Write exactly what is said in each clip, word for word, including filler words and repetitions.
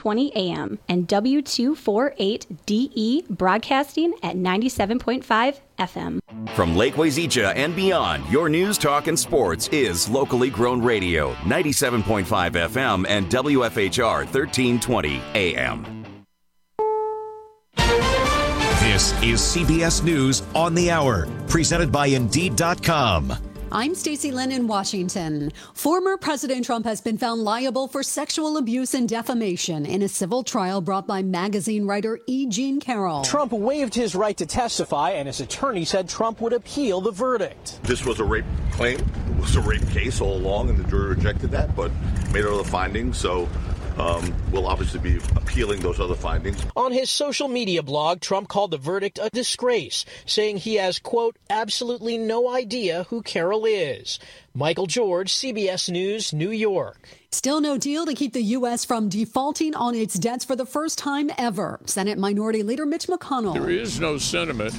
twenty A M, and W two forty-eight D E broadcasting at ninety-seven point five F M. From Lake Wazeecha and beyond, your news, talk, and sports is locally grown radio, ninety-seven point five F M and W F H R thirteen twenty A M. This is C B S News on the Hour, presented by Indeed dot com. I'm Stacey Lynn in Washington. Former President Trump has been found liable for sexual abuse and defamation in a civil trial brought by magazine writer E. Jean Carroll. Trump waived his right to testify, and his attorney said Trump would appeal the verdict. This was a rape claim. It was a rape case all along, and the jury rejected that, but made other findings, so Um, we'll obviously be appealing those other findings. On his social media blog, Trump called the verdict a disgrace, saying he has, quote, absolutely no idea who Carroll is. Michael George, C B S News, New York. Still no deal to keep the U S from defaulting on its debts for the first time ever. Senate Minority Leader Mitch McConnell. There is no sentiment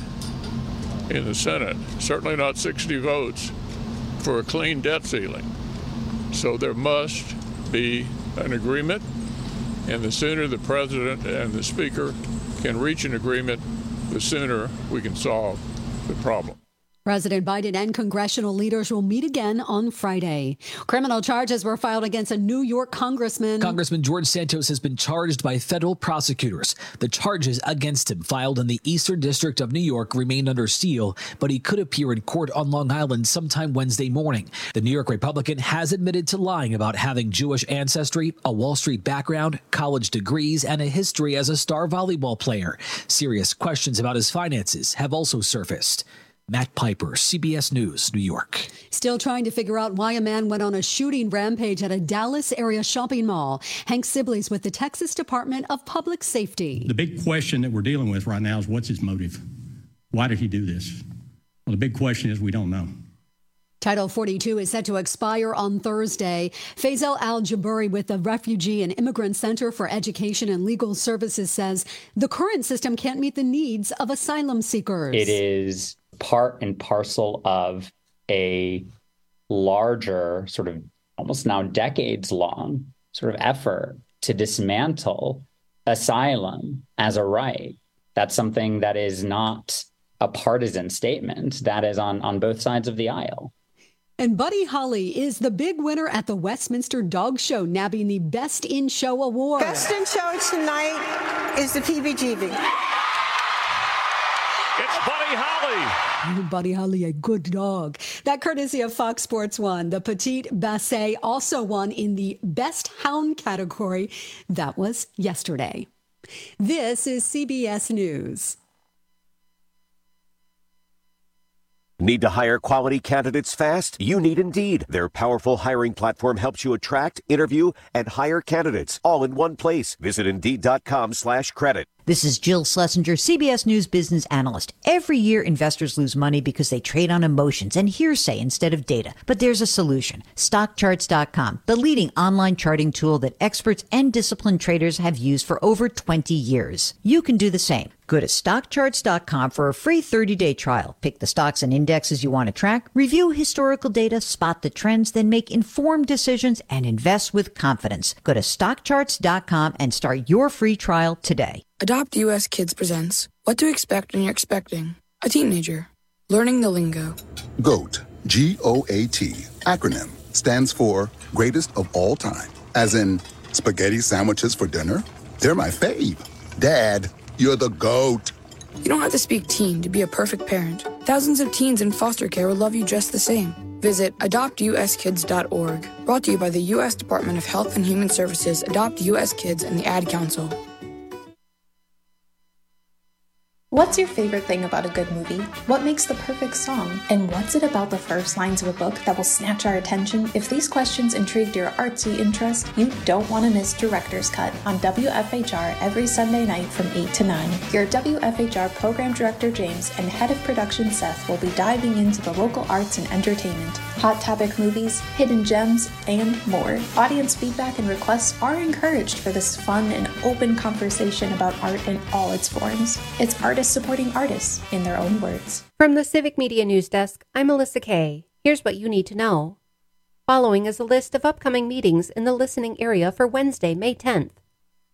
in the Senate, certainly not sixty votes, for a clean debt ceiling. So there must be an agreement, and the sooner the president and the speaker can reach an agreement, the sooner we can solve the problem. President Biden and congressional leaders will meet again on Friday. Criminal charges were filed against a New York congressman. Congressman George Santos has been charged by federal prosecutors. The charges against him, filed in the Eastern District of New York, remain under seal, but he could appear in court on Long Island sometime Wednesday morning. The New York Republican has admitted to lying about having Jewish ancestry, a Wall Street background, college degrees, and a history as a star volleyball player. Serious questions about his finances have also surfaced. Matt Piper, C B S News, New York. Still trying to figure out why a man went on a shooting rampage at a Dallas area shopping mall. Hank Sibley's with the Texas Department of Public Safety. The big question that we're dealing with right now is what's his motive? Why did he do this? Well, the big question is we don't know. Title forty-two is set to expire on Thursday. Faisal Al-Jaburi with the Refugee and Immigrant Center for Education and Legal Services says the current system can't meet the needs of asylum seekers. It is part and parcel of a larger, sort of almost now decades long sort of effort to dismantle asylum as a right. That's something that is not a partisan statement. That is on, on both sides of the aisle. And Buddy Holly is the big winner at the Westminster Dog Show, nabbing the Best in Show award. Best in Show tonight is the P B G B. It's Buddy Holly. Oh, Buddy Holly, a good dog. That courtesy of Fox Sports one. The Petite Basset also won in the Best Hound category. That was yesterday. This is C B S News. Need to hire quality candidates fast? You need Indeed. Their powerful hiring platform helps you attract, interview, and hire candidates all in one place. Visit Indeed.com slash credit. This is Jill Schlesinger, C B S News business analyst. Every year, investors lose money because they trade on emotions and hearsay instead of data. But there's a solution. stock charts dot com, the leading online charting tool that experts and disciplined traders have used for over twenty years. You can do the same. Go to stock charts dot com for a free thirty-day trial. Pick the stocks and indexes you want to track, review historical data, spot the trends, then make informed decisions and invest with confidence. Go to stock charts dot com and start your free trial today. Adopt U S Kids presents What to Expect When You're Expecting a Teenager. Learning the lingo. GOAT, G O A T, acronym, stands for Greatest of All Time. As in, spaghetti sandwiches for dinner? They're my fave. Dad, you're the GOAT. You don't have to speak teen to be a perfect parent. Thousands of teens in foster care will love you just the same. Visit adopt u s kids dot org. Brought to you by the U S Department of Health and Human Services, Adopt U S Kids, and the Ad Council. What's your favorite thing about a good movie? What makes the perfect song? And what's it about the first lines of a book that will snatch our attention? If these questions intrigued your artsy interest, you don't want to miss Director's Cut on W F H R every Sunday night from eight to nine. Your W F H R Program Director James and Head of Production Seth will be diving into the local arts and entertainment, hot topic movies, hidden gems, and more. Audience feedback and requests are encouraged for this fun and open conversation about art in all its forms. It's artists supporting artists in their own words. From the Civic Media News Desk, I'm Melissa Kay. Here's what you need to know. Following is a list of upcoming meetings in the listening area for Wednesday, May tenth.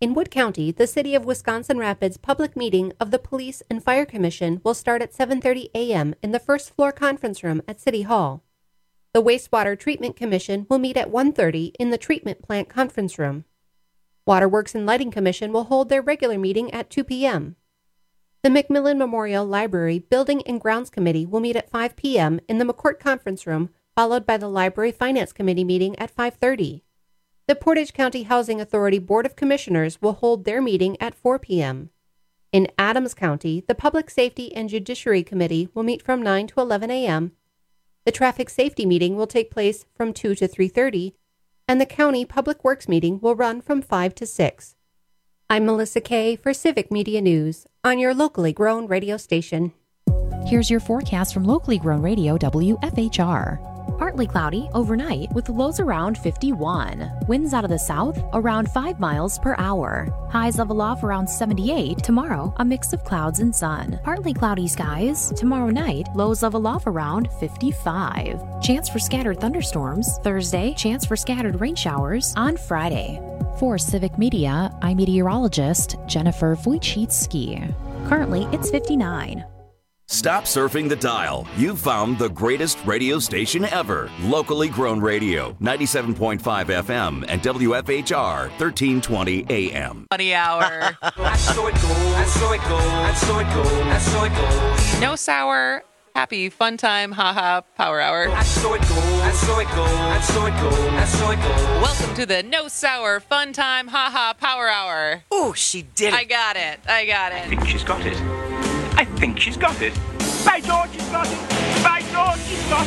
In Wood County, the City of Wisconsin Rapids public meeting of the Police and Fire Commission will start at seven thirty a.m. in the first floor conference room at City Hall. The Wastewater Treatment Commission will meet at one thirty in the Treatment Plant Conference Room. Waterworks and Lighting Commission will hold their regular meeting at two p.m. The Macmillan Memorial Library Building and Grounds Committee will meet at five p.m. in the McCourt Conference Room, followed by the Library Finance Committee meeting at five thirty. The Portage County Housing Authority Board of Commissioners will hold their meeting at four p.m. In Adams County, the Public Safety and Judiciary Committee will meet from nine to eleven a.m. The Traffic Safety meeting will take place from two to three thirty, and the County Public Works meeting will run from five to six. I'm Melissa Kay for Civic Media News on your locally grown radio station. Here's your forecast from locally grown radio W F H R. Partly cloudy overnight with lows around fifty-one. Winds out of the south around five miles per hour. Highs level off around seventy-eight. Tomorrow, a mix of clouds and sun. Partly cloudy skies. Tomorrow night, lows level off around fifty-five. Chance for scattered thunderstorms. Thursday, chance for scattered rain showers on Friday. For Civic Media, I'm meteorologist Jennifer Wojcicki. Currently, it's fifty-nine. Stop surfing the dial. You've found the greatest radio station ever. Locally grown radio, ninety-seven point five F M and W F H R, thirteen twenty A M. Funny hour. I saw it go, I saw it go, I saw it go, I saw it go. No sour, happy, fun time, haha, power hour. I saw it go, I saw it go, I saw it go, I saw it go. Welcome to the No Sour, fun time, haha, power hour. Oh, she did it. I got it, I got it. I think she's got it. I think she's got it. By George, she's got it. By George, she's got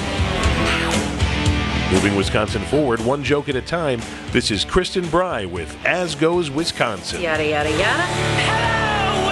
it. Moving Wisconsin forward, one joke at a time. This is Kristen Bry with As Goes Wisconsin. Yada, yada, yada. Hello,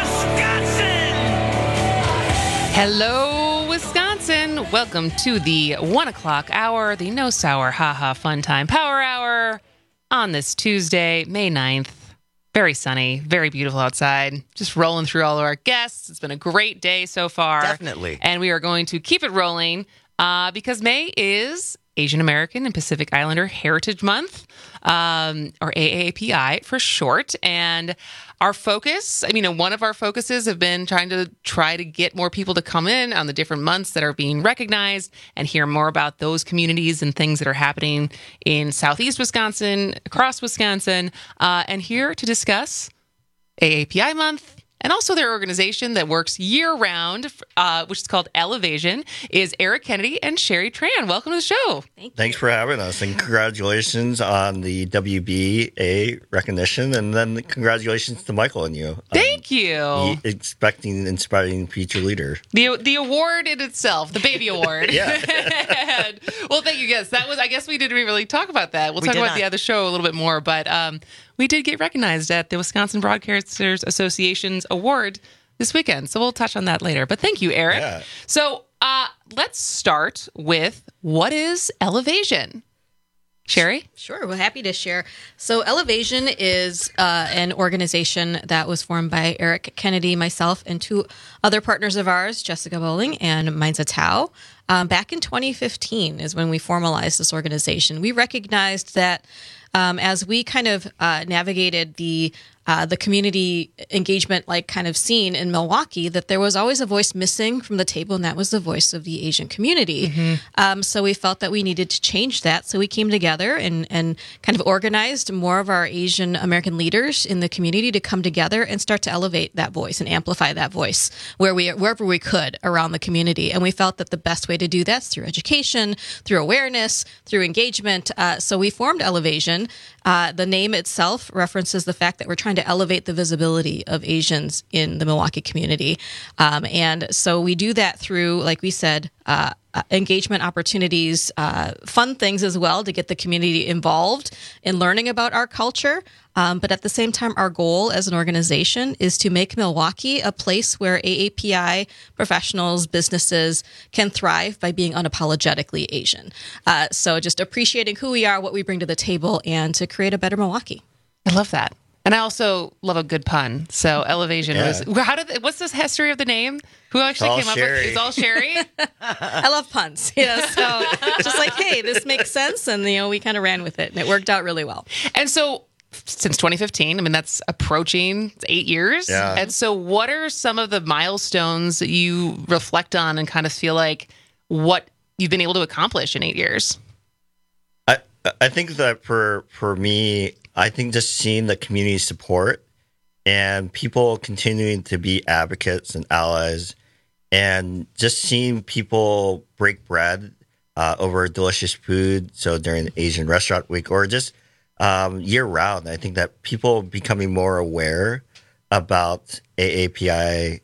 Wisconsin! Hello, Wisconsin. Welcome to the one o'clock hour, the No Sour, haha, fun time, power hour on this Tuesday, May ninth. Very sunny, very beautiful outside. Just rolling through all of our guests. It's been a great day so far. Definitely. And we are going to keep it rolling uh, because May is Asian American and Pacific Islander Heritage Month, um, or A A P I for short. And our focus, I mean, one of our focuses have been trying to try to get more people to come in on the different months that are being recognized and hear more about those communities and things that are happening in Southeast Wisconsin, across Wisconsin, uh, and here to discuss A A P I month. And also their organization that works year-round, uh, which is called Elevation, is Eric Kennedy and Sherry Tran. Welcome to the show. Thank you. Thanks for having us, and congratulations on the W B A recognition, and then congratulations to Michael and you. Thank you. Um, expecting inspiring future leader. The the award in itself, the baby award. Yeah. Well, thank you, guys. That was, I guess we didn't really talk about that. We'll We talk did about not. the other show a little bit more, but um, we did get recognized at the Wisconsin Broadcasters Association's award this weekend. So we'll touch on that later. But thank you, Eric. Yeah. So uh, let's start with what is Elevation? Sherry? Sure, we're happy to share. So Elevation is uh, an organization that was formed by Eric Kennedy, myself, and two other partners of ours, Jessica Bowling and Mainza Tao. Um, back in twenty fifteen is when we formalized this organization. We recognized that um, as we kind of uh, navigated the uh, the community engagement like kind of scene in Milwaukee, that there was always a voice missing from the table, and that was the voice of the Asian community. Mm-hmm. Um, so we felt that we needed to change that. So we came together and, and kind of organized more of our Asian American leaders in the community to come together and start to elevate that voice and amplify that voice where we wherever we could around the community. And we felt that the best way to do that is through education, through awareness, through engagement. Uh, so we formed Elevation. Uh, the name itself references the fact that we're trying to elevate the visibility of Asians in the Milwaukee community. Um, and so we do that through, like we said, uh, uh, engagement opportunities, uh, fun things as well to get the community involved in learning about our culture. Um, but at the same time, our goal as an organization is to make Milwaukee a place where A A P I professionals, businesses can thrive by being unapologetically Asian. Uh, so just appreciating who we are, what we bring to the table, and to create a better Milwaukee. I love that. And I also love a good pun. So Elevation Yeah. was, how did, what's this history of the name? Who actually all came up Sherry. with it? It's all Sherry? I love puns. You know, so just like, hey, this makes sense. And, you know, we kind of ran with it and it worked out really well. And so since twenty fifteen. I mean, that's approaching eight years. Yeah. And so what are some of the milestones that you reflect on and kind of feel like what you've been able to accomplish in eight years? I I think that for for me, I think just seeing the community support and people continuing to be advocates and allies, and just seeing people break bread uh, over delicious food. So during the Asian Restaurant Week, or just um, year round, I think that people becoming more aware about A A P I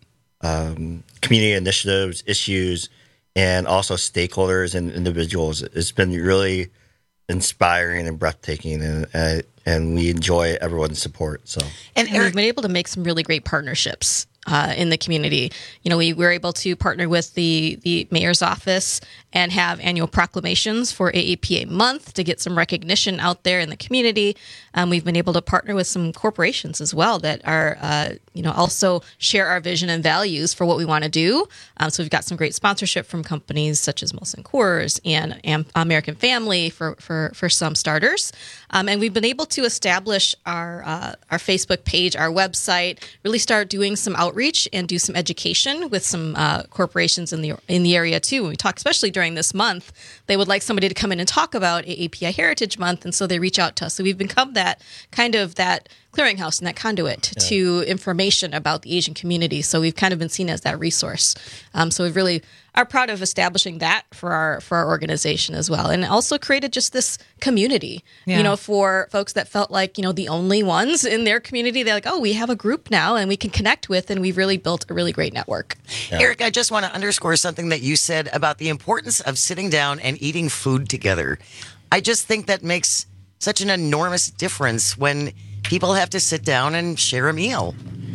um, community initiatives, issues, and also stakeholders and individuals. It's been really inspiring and breathtaking, and uh, and we enjoy everyone's support. So, and, and we've been able to make some really great partnerships uh, in the community. You know, we were able to partner with the the mayor's office and have annual proclamations for A A P A month to get some recognition out there in the community. Um, we've been able to partner with some corporations as well that are, uh, you know, also share our vision and values for what we want to do. Um, so we've got some great sponsorship from companies such as Molson Coors and Am- American Family for, for, for some starters. Um, and we've been able to establish our uh, our Facebook page, our website, really start doing some outreach and do some education with some uh, corporations in the in the area too. When we talk, especially during this month, they would like somebody to come in and talk about A A P I Heritage Month, and so they reach out to us. So we've become that kind of that clearinghouse and that conduit yeah. to information about the Asian community. So we've kind of been seen as that resource. Um, so we really are proud of establishing that for our for our organization as well, and also created just this community. Yeah. You know, for folks that felt like, you know, the only ones in their community, they're like, oh, we have a group now and we can connect with, and we've really built a really great network. Yeah. Eric, I just want to underscore something that you said about the importance of sitting down and eating food together. I just think that makes such an enormous difference when people have to sit down and share a meal.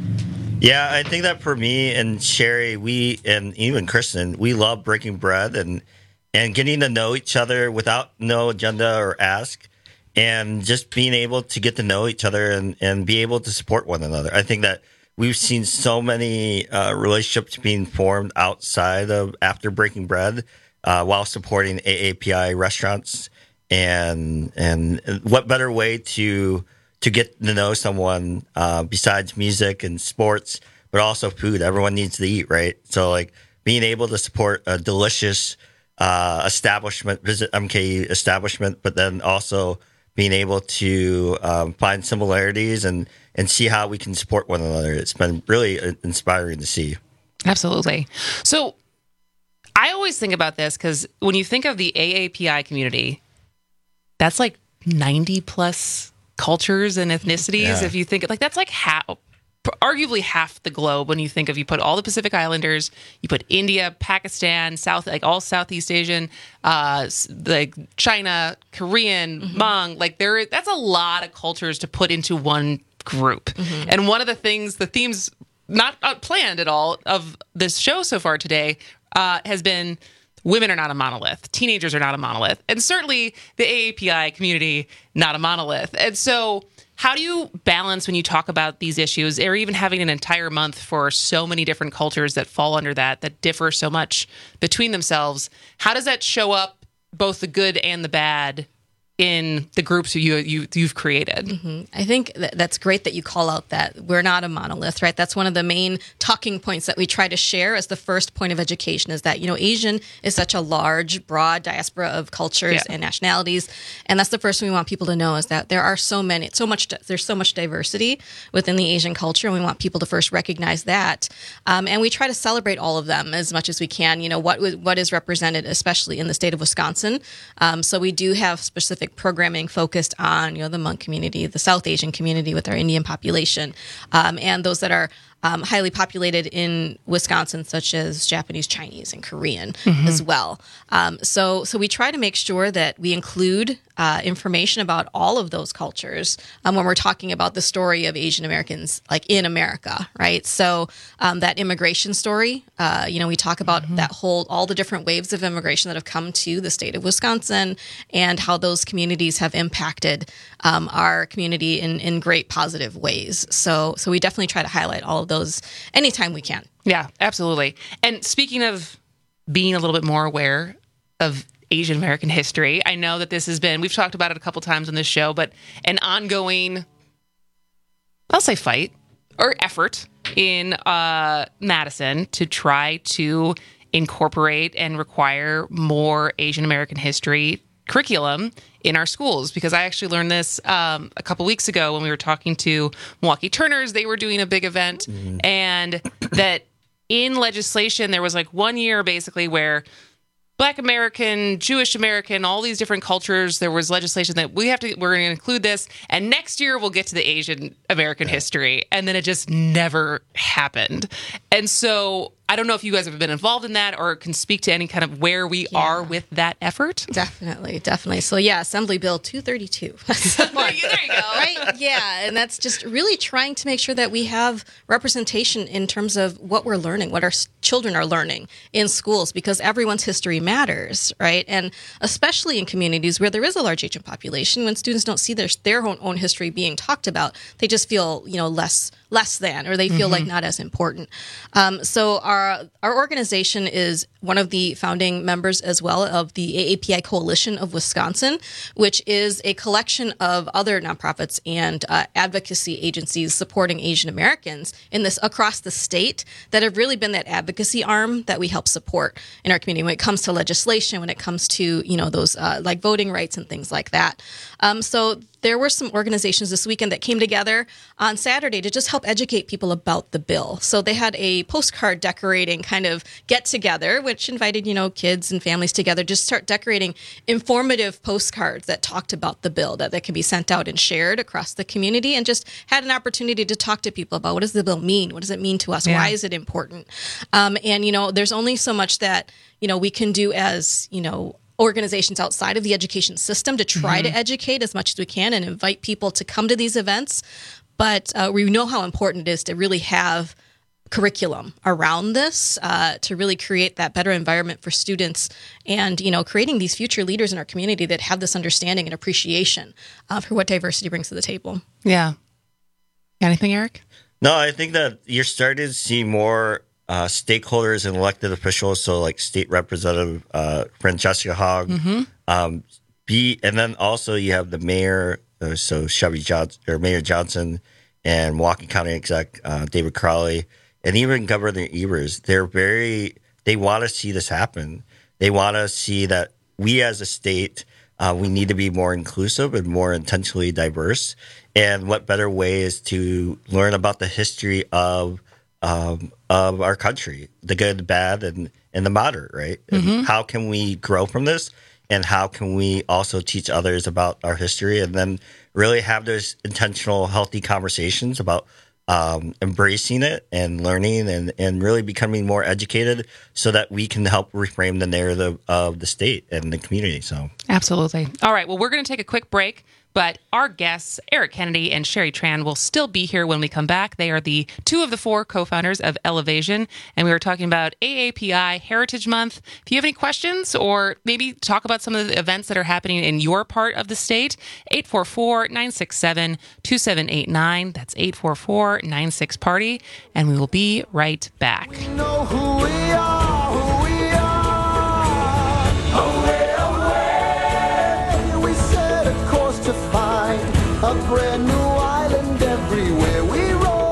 Yeah, I think that for me and Sherry, we and even Kristen, we love breaking bread and and getting to know each other without no agenda or ask, and just being able to get to know each other and, and be able to support one another. I think that we've seen so many uh, relationships being formed outside of after breaking bread uh, while supporting A A P I restaurants. And and what better way to to get to know someone uh, besides music and sports, but also food. Everyone needs to eat, right? So like being able to support a delicious uh, establishment, visit M K E establishment, but then also being able to um, find similarities and, and see how we can support one another. It's been really inspiring to see. Absolutely. So I always think about this because when you think of the A A P I community, that's like ninety plus cultures and ethnicities. Yeah. If you think like that's like half, arguably half the globe when you think of, you put all the Pacific Islanders, you put India, Pakistan, South, like all Southeast Asian, uh, like China, Korean, mm-hmm. Hmong, like there, that's a lot of cultures to put into one group. Mm-hmm. And one of the things, the themes, not planned at all, of this show so far today uh, has been women are not a monolith. Teenagers are not a monolith. And certainly the A A P I community, not a monolith. And so how do you balance when you talk about these issues, or even having an entire month for so many different cultures that fall under that, that differ so much between themselves? How does that show up, both the good and the bad, in the groups you, you, you've created? Mm-hmm. I think that that's great that you call out that we're not a monolith, right? That's one of the main talking points that we try to share as the first point of education, is that, you know, Asian is such a large, broad diaspora of cultures yeah. and nationalities. And that's the first thing we want people to know, is that there are so many, so much, there's so much diversity within the Asian culture. And we want people to first recognize that. Um, and we try to celebrate all of them as much as we can, you know, what what is represented, especially in the state of Wisconsin. Um, so we do have specific programming focused on, you know, the Hmong community, the South Asian community with our Indian population, um, and those that are um, highly populated in Wisconsin, such as Japanese, Chinese, and Korean mm-hmm. as well. Um, so, so we try to make sure that we include uh, information about all of those cultures um, when we're talking about the story of Asian Americans, like in America, right? So um, that immigration story, uh, you know, we talk about mm-hmm. that whole, all the different waves of immigration that have come to the state of Wisconsin, and how those communities have impacted um, our community in, in great positive ways. So, so we definitely try to highlight all of those anytime we can. Yeah, absolutely. And speaking of being a little bit more aware of Asian American history, I know that this has been, we've talked about it a couple times on this show, but an ongoing I'll say fight or effort in uh, Madison to try to incorporate and require more Asian American history curriculum in our schools, because I actually learned this um, a couple weeks ago when we were talking to Milwaukee Turners. They were doing a big event, mm-hmm. and that in legislation there was like one year basically where Black American, Jewish American, all these different cultures, there was legislation that we have to, we're going to include this. And next year we'll get to the Asian American yeah. history. And then it just never happened. And so I don't know if you guys have been involved in that or can speak to any kind of where we yeah. are with that effort. Definitely, definitely. So yeah, Assembly Bill two thirty-two. There you go. Right? Yeah, and that's just really trying to make sure that we have representation in terms of what we're learning, what our children are learning in schools, because everyone's history matters, right? And especially in communities where there is a large Asian population, when students don't see their their own, own history being talked about, they just feel, you know, less less than, or they feel mm-hmm. like not as important. Um, so our our organization is one of the founding members as well of the A A P I Coalition of Wisconsin, which is a collection of other nonprofits and uh, advocacy agencies supporting Asian Americans in this across the state that have really been that advocacy arm that we help support in our community when it comes to legislation, when it comes to, you know, those uh, like voting rights and things like that. Um, so there were some organizations this weekend that came together on Saturday to just help educate people about the bill. So they had a postcard decorating kind of get together, which invited, you know, kids and families together to start decorating informative postcards that talked about the bill, that, that can be sent out and shared across the community, and just had an opportunity to talk to people about what does the bill mean? What does it mean to us? Yeah. Why is it important? Um, and, you know, there's only so much that, you know, we can do as, you know, organizations outside of the education system to try mm-hmm. to educate as much as we can and invite people to come to these events. But uh, we know how important it is to really have curriculum around this uh, to really create that better environment for students and, you know, creating these future leaders in our community that have this understanding and appreciation uh, for what diversity brings to the table. Yeah. Anything, Eric? No, I think that you're starting to see more Uh, stakeholders and elected officials, so like State Representative uh, Francesca Hogg, mm-hmm. um, be, and then also you have the mayor, uh, so Chevy Johnson or Mayor Johnson, and Milwaukee County Exec uh, David Crowley, and even Governor Evers. They're very, they want to see this happen. They want to see that we as a state, uh, we need to be more inclusive and more intentionally diverse. And what better way is to learn about the history of Um, of our country, the good, the bad, and, and the moderate, right? Mm-hmm. And how can we grow from this? And how can we also teach others about our history, and then really have those intentional, healthy conversations about um, embracing it and learning and, and really becoming more educated so that we can help reframe the narrative of the state and the community. So, absolutely. All right. Well, we're going to take a quick break. But our guests, Eric Kennedy and Sherry Tran, will still be here when we come back. They are the two of the four co-founders of Elevation, and we were talking about A A P I Heritage Month. If you have any questions or maybe talk about some of the events that are happening in your part of the state, eight four four, nine six seven, two seven eight nine. That's eight four four, nine six, party, and we will be right back. We know who we are, who we are. Away, away. We set a course to find a brand new island everywhere we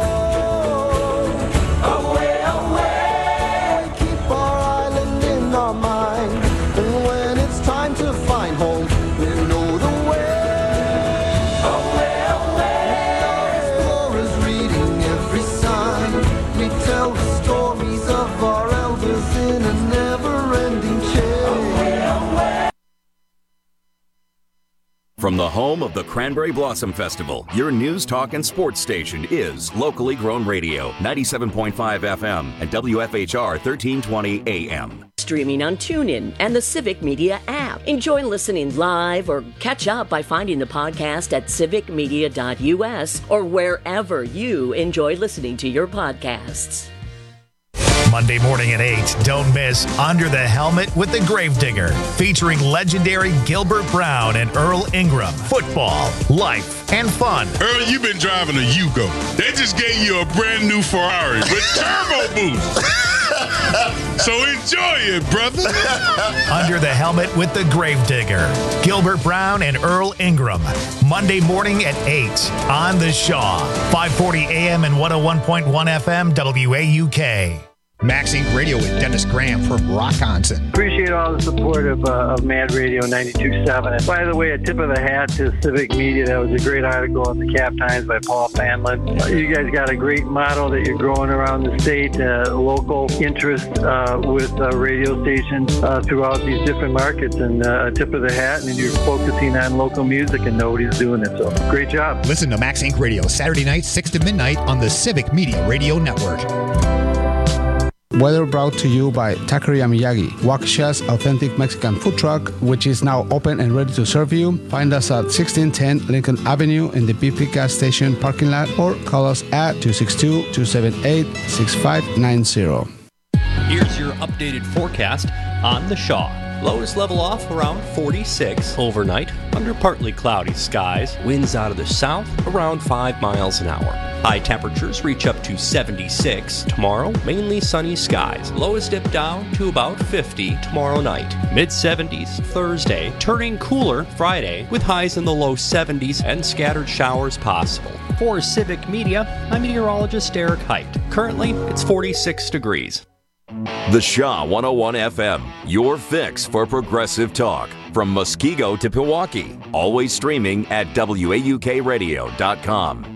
roll. Away, away. We keep our island in our mind, and when it's time to find home, we know the way. Away, away. We are explorers reading every sign. We tell the stories of our elders in a never-ending chain. Away, away. From the home of the Cranberry Blossom Festival, your news, talk, and sports station is Locally Grown Radio, ninety-seven point five F M and W F H R thirteen twenty A M. Streaming on TuneIn and the Civic Media app. Enjoy listening live or catch up by finding the podcast at civic media dot U S or wherever you enjoy listening to your podcasts. Monday morning at eight, don't miss Under the Helmet with the Gravedigger, featuring legendary Gilbert Brown and Earl Ingram. Football, life, and fun. Earl, you've been driving a Yugo. They just gave you a brand new Ferrari with turbo boost. So enjoy it, brother. Under the Helmet with the Gravedigger, Gilbert Brown and Earl Ingram. Monday morning at eight on The Shaw. five forty A M and one oh one point one F M W A U K. Max Inc Radio with Dennis Graham from Rockonson. Appreciate all the support of, uh, of Mad Radio ninety-two point seven. And by the way, a tip of the hat to Civic Media. That was a great article in the Cap Times by Paul Fanlin. Uh, you guys got a great model that you're growing around the state, uh, local interest uh, with uh, radio stations uh, throughout these different markets. And uh, a tip of the hat, and you're focusing on local music, and nobody's doing it. So great job. Listen to Max Inc Radio Saturday nights, six to midnight on the Civic Media Radio Network. Weather brought to you by Taqueria Miyagi, Waukesha's authentic Mexican food truck, which is now open and ready to serve you. Find us at sixteen ten Lincoln Avenue in the B P gas station parking lot, or call us at two six two, two seven eight, six five nine zero. Here's your updated forecast on the Shaw. Lows level off around forty-six overnight under partly cloudy skies. Winds out of the south around five miles an hour. High temperatures reach up to seventy-six tomorrow, mainly sunny skies. Lows dip down to about fifty tomorrow night. mid seventies Thursday, turning cooler Friday with highs in the low seventies and scattered showers possible. For Civic Media, I'm meteorologist Eric Height. Currently, it's forty-six degrees. The Shaw one oh one F M, your fix for progressive talk. From Muskego to Pewaukee. Always streaming at W A U K radio dot com.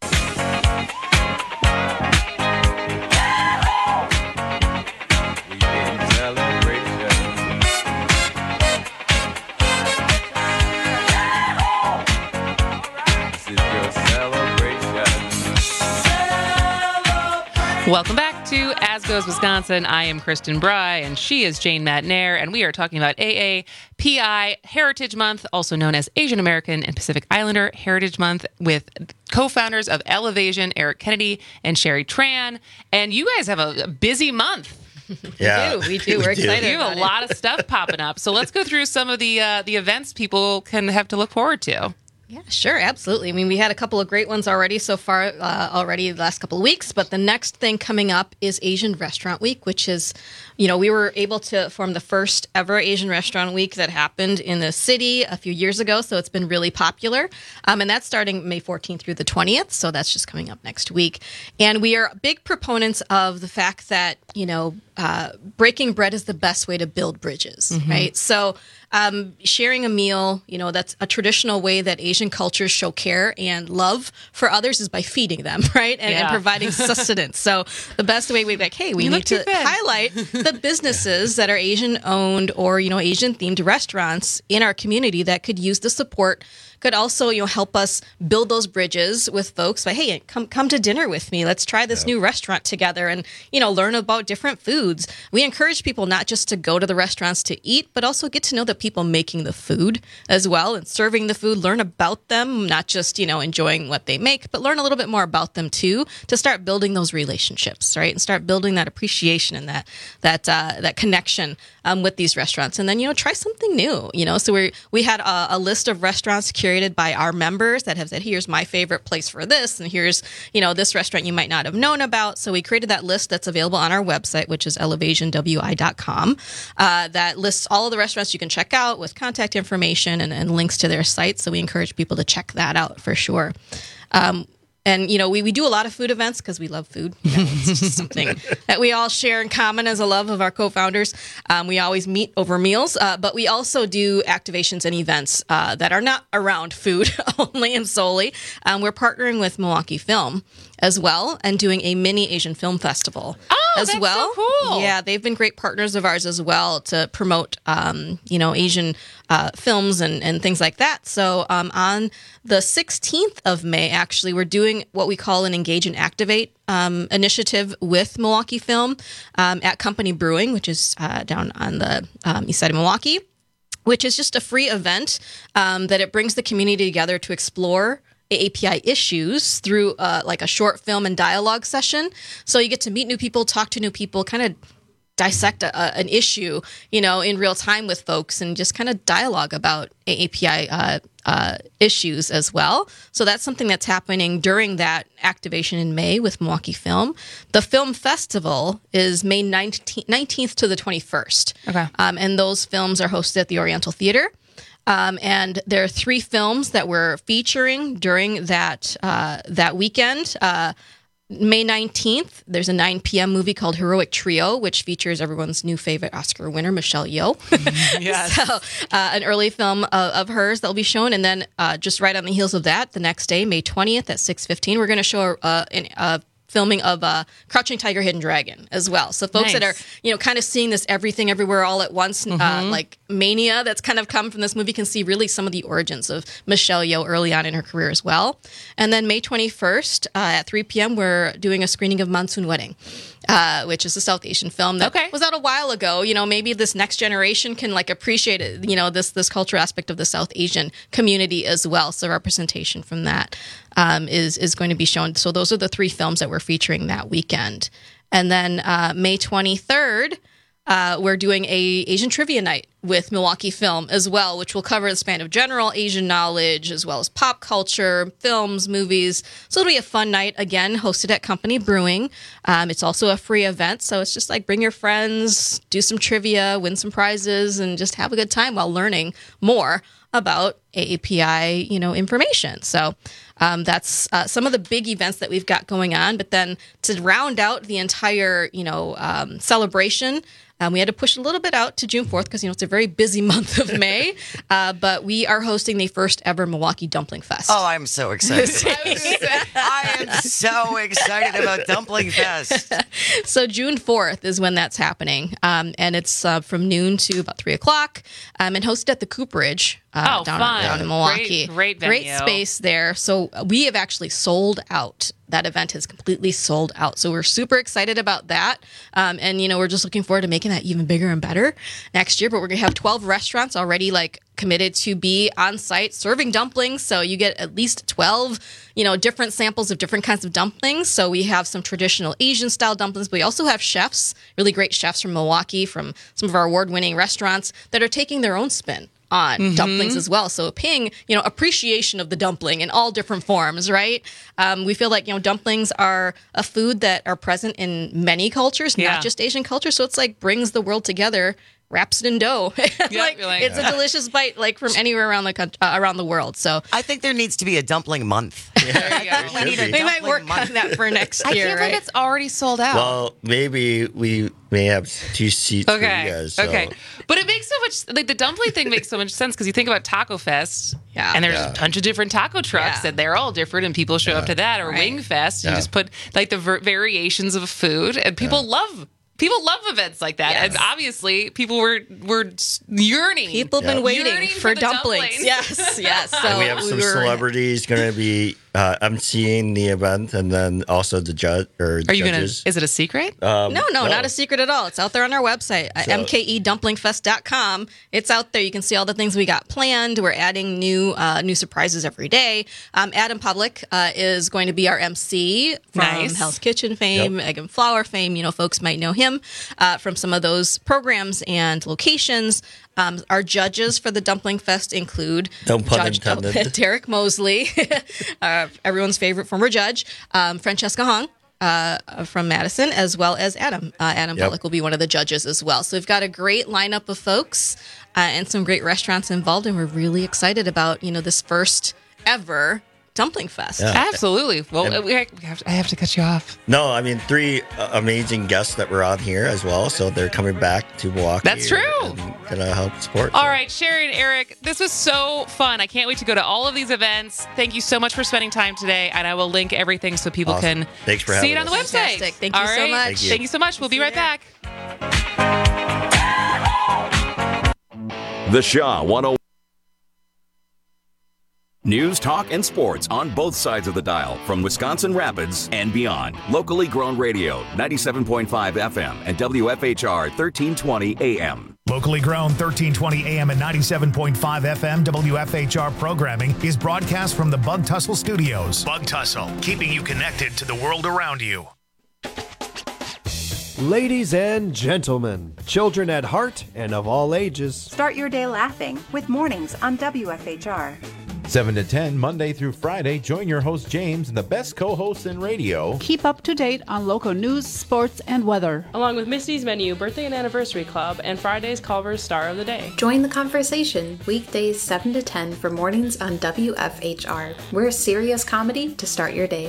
Welcome back to As Goes Wisconsin. I am Kristen Bry, and she is Jane Matnair, and we are talking about A A P I Heritage Month, also known as Asian American and Pacific Islander Heritage Month, with co-founders of Elevasion, Eric Kennedy and Sherry Tran. And you guys have a, a busy month. Yeah, we do. We do. We're excited. You have a lot of stuff popping up. So let's go through some of the uh, the events people can have to look forward to. Yeah, sure, absolutely. I mean, we had a couple of great ones already so far, uh, already the last couple of weeks. But the next thing coming up is Asian Restaurant Week, which is, you know, we were able to form the first ever Asian Restaurant Week that happened in the city a few years ago. So it's been really popular. Um, and that's starting May fourteenth through the twentieth. So that's just coming up next week. And we are big proponents of the fact that, you know, uh, breaking bread is the best way to build bridges, mm-hmm. right? So um, sharing a meal, you know, that's a traditional way that Asian cultures show care and love for others is by feeding them, right? And, yeah. and providing sustenance. So the best way we'd be like, hey, we you need to highlight the businesses that are Asian owned or, you know, Asian themed restaurants in our community that could use the support, could also, you know, help us build those bridges with folks by, hey, come come to dinner with me. Let's try this yeah. new restaurant together and, you know, learn about different foods. We encourage people not just to go to the restaurants to eat, but also get to know the people making the food as well and serving the food, learn about them, not just, you know, enjoying what they make, but learn a little bit more about them too, to start building those relationships, right? And start building that appreciation and that that uh, that connection um, with these restaurants. And then, you know, try something new, you know. So we we had a, a list of restaurants curated by our members that have said, here's my favorite place for this, and here's, you know, this restaurant you might not have known about. So we created that list that's available on our website, which is elevation w i dot com. Uh, that lists all of the restaurants you can check out with contact information and, and links to their sites. So we encourage people to check that out for sure. Um, And, you know, we, we do a lot of food events because we love food. You know, it's just something that we all share in common as a love of our co-founders. Um, we always meet over meals, uh, but we also do activations and events uh, that are not around food only and solely. Um, we're partnering with Milwaukee Film as well and doing a mini Asian film festival oh, as that's well. So cool. Yeah, they've been great partners of ours as well to promote, um, you know, Asian uh, films and, and things like that. So um, on the sixteenth of May, actually, we're doing what we call an Engage and Activate um, initiative with Milwaukee Film um, at Company Brewing, which is uh, down on the um, east side of Milwaukee, which is just a free event um, that it brings the community together to explore A A P I issues through uh, like a short film and dialogue session. So you get to meet new people, talk to new people, kind of dissect a, a, an issue, you know, in real time with folks and just kind of dialogue about A A P I uh, uh, issues as well. So that's something that's happening during that activation in May with Milwaukee Film. The film festival is May nineteenth to the twenty-first. Okay. Um, and those films are hosted at the Oriental Theater. Um, and there are three films that we're featuring during that uh, that weekend. Uh, May nineteenth, there's a nine p.m. movie called Heroic Trio, which features everyone's new favorite Oscar winner, Michelle Yeoh. Yes. So, uh, an early film of, of hers that will be shown. And then uh, just right on the heels of that, the next day, May twentieth at six fifteen, we're going to show uh, an, uh, filming of uh, Crouching Tiger, Hidden Dragon as well. So folks Nice. that are, you know, kind of seeing this everything everywhere all at once, uh, Mhm. like mania that's kind of come from this movie, can see really some of the origins of Michelle Yeoh early on in her career as well. And then May twenty-first uh, at three p.m., we're doing a screening of Monsoon Wedding, uh, which is a South Asian film that Okay. was out a while ago. You know, maybe this next generation can like appreciate it, you know, this this cultural aspect of the South Asian community as well. So representation from that um, is is going to be shown. So those are the three films that we're featuring that weekend. And then uh, May twenty-third, uh, we're doing a Asian trivia night with Milwaukee Film as well, which will cover the span of general Asian knowledge as well as pop culture, films, movies. So it'll be a fun night, again, hosted at Company Brewing. Um, it's also a free event, so it's just like bring your friends, do some trivia, win some prizes, and just have a good time while learning more about A A P I, you know, information. So um, that's uh, some of the big events that we've got going on. But then to round out the entire, you know, um, celebration, um, we had to push a little bit out to June fourth because, you know, it's a very busy month of May. uh, but we are hosting the first ever Milwaukee Dumpling Fest. Oh, I'm so excited. I am so excited about Dumpling Fest. So June fourth is when that's happening. Um, and it's uh, from noon to about three o'clock um, and hosted at the Cooperage. Uh, Oh, down, fun. down in Milwaukee. Great- great Great venue. space there. So we have actually sold out. That event has completely sold out. So we're super excited about that. Um, and, you know, we're just looking forward to making that even bigger and better next year. But we're going to have twelve restaurants already, like, committed to be on site serving dumplings. So you get at least twelve, you know, different samples of different kinds of dumplings. So we have some traditional Asian style dumplings, but we also have chefs, really great chefs from Milwaukee, from some of our award winning restaurants that are taking their own spin on Mhm. dumplings as well. So paying, you know, appreciation of the dumpling in all different forms, right? Um, we feel like, you know, dumplings are a food that are present in many cultures, Yeah. not just Asian culture. So it's like brings the world together, wraps it in dough. like, you're like- it's a delicious bite, like from anywhere around the country, uh, around the world. So I think there needs to be a dumpling month. we, need a we might work on that for next I year. can't right? believe it's already sold out. Well, maybe we may have two seats for Okay. you guys. So. Okay. But it makes so much, like the dumpling thing makes so much sense because you think about Taco Fest, yeah, and there's Yeah. a bunch of different taco trucks, Yeah. and they're all different, and people show up to that. Or Right. Wing Fest, you Yeah. just put like the ver- variations of food, and people love. People love events like that, Yes. and obviously, people were were yearning. People have been Yeah. waiting Yearning for, for the dumplings. dumplings. Yes, yes. So And we have some were- celebrities going to be uh, emceeing the event, and then also the judge or Are you gonna? judges. Is it a secret? Um, No, no, not a secret at all. It's out there on our website, uh, So- m k e dumpling fest dot com. It's out there. You can see all the things we got planned. We're adding new uh, new surprises every day. Um, Adam Public uh, is going to be our M C from Nice. Hell's Kitchen fame, Yep. Egg and Flour fame. You know, folks might know him uh, from some of those programs and locations. Um, our judges for the Dumpling Fest include No pun Judge intended. Derek Mosley, uh, everyone's favorite former judge, um, Francesca Hong. Uh, from Madison, as well as Adam. Uh, Adam Yep. Bullock will be one of the judges as well. So we've got a great lineup of folks uh, and some great restaurants involved, and we're really excited about you know this first ever Dumpling Fest. Yeah. Absolutely. Well, And- we have to, I have to cut you off. No, I mean three uh, amazing guests that were on here as well, so they're coming back to Milwaukee. That's true. And gonna help support. All right, Sherry and Eric, this was so fun. I can't wait to go to all of these events. Thank you so much for spending time today, and I will link everything so people Awesome. can Thanks for see having it on the us. website. Fantastic. Thank you All so right? much. Thank you. Thank you so much. We'll be See right you back. The Shaw one oh one. News, talk, and sports on both sides of the dial from Wisconsin Rapids and beyond. Locally grown radio, ninety-seven point five F M and W F H R thirteen twenty A M. Locally grown thirteen twenty A M and ninety-seven point five F M W F H R programming is broadcast from the Bug Tussle Studios. Bug Tussle, keeping you connected to the world around you. Ladies and gentlemen, children at heart and of all ages. Start your day laughing with Mornings on W F H R. seven to ten, Monday through Friday, join your host James and the best co-hosts in radio. Keep up to date on local news, sports, and weather. Along with Misty's Menu, Birthday and Anniversary Club, and Friday's Culver's Star of the Day. Join the conversation weekdays seven to ten for mornings on W F H R. We're serious comedy to start your day.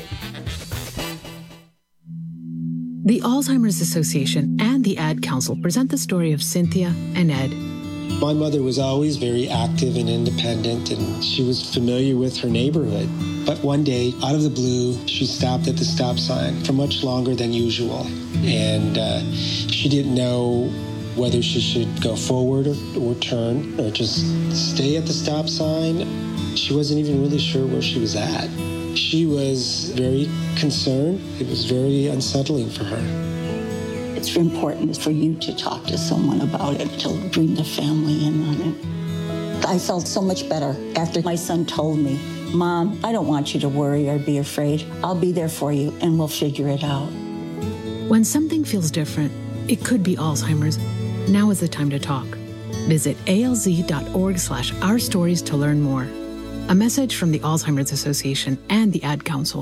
The Alzheimer's Association and the Ad Council present the story of Cynthia and Ed. My mother was always very active and independent, and she was familiar with her neighborhood. But one day, out of the blue, she stopped at the stop sign for much longer than usual. And uh, she didn't know whether she should go forward or, or turn or just stay at the stop sign. She wasn't even really sure where she was at. She was very concerned. It was very unsettling for her. It's important for you to talk to someone about it, to bring the family in on it. I felt so much better after my son told me, Mom, I don't want you to worry or be afraid. I'll be there for you and we'll figure it out. When something feels different, it could be Alzheimer's. Now is the time to talk. Visit alz.org slash our stories to learn more. A message from the Alzheimer's Association and the Ad Council.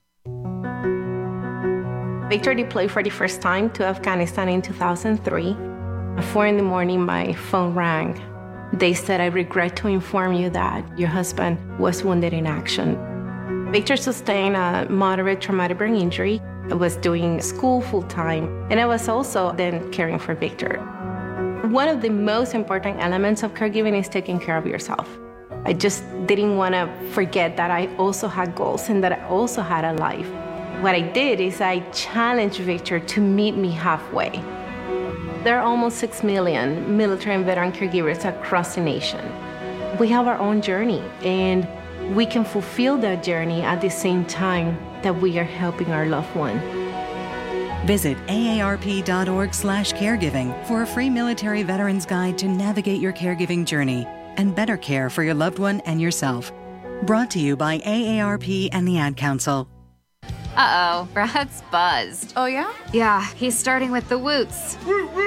Victor deployed for the first time to Afghanistan in two thousand three. At four in the morning, my phone rang. They said, I regret to inform you that your husband was wounded in action. Victor sustained a moderate traumatic brain injury. I was doing school full-time, and I was also then caring for Victor. One of the most important elements of caregiving is taking care of yourself. I just didn't want to forget that I also had goals and that I also had a life. What I did is I challenged Victor to meet me halfway. There are almost six million military and veteran caregivers across the nation. We have our own journey, and we can fulfill that journey at the same time that we are helping our loved one. Visit A A R P dot org slash caregiving for a free military veterans guide to navigate your caregiving journey and better care for your loved one and yourself. Brought to you by A A R P and the Ad Council. Uh-oh, Brad's buzzed. Oh, yeah? Yeah, he's starting with the woots.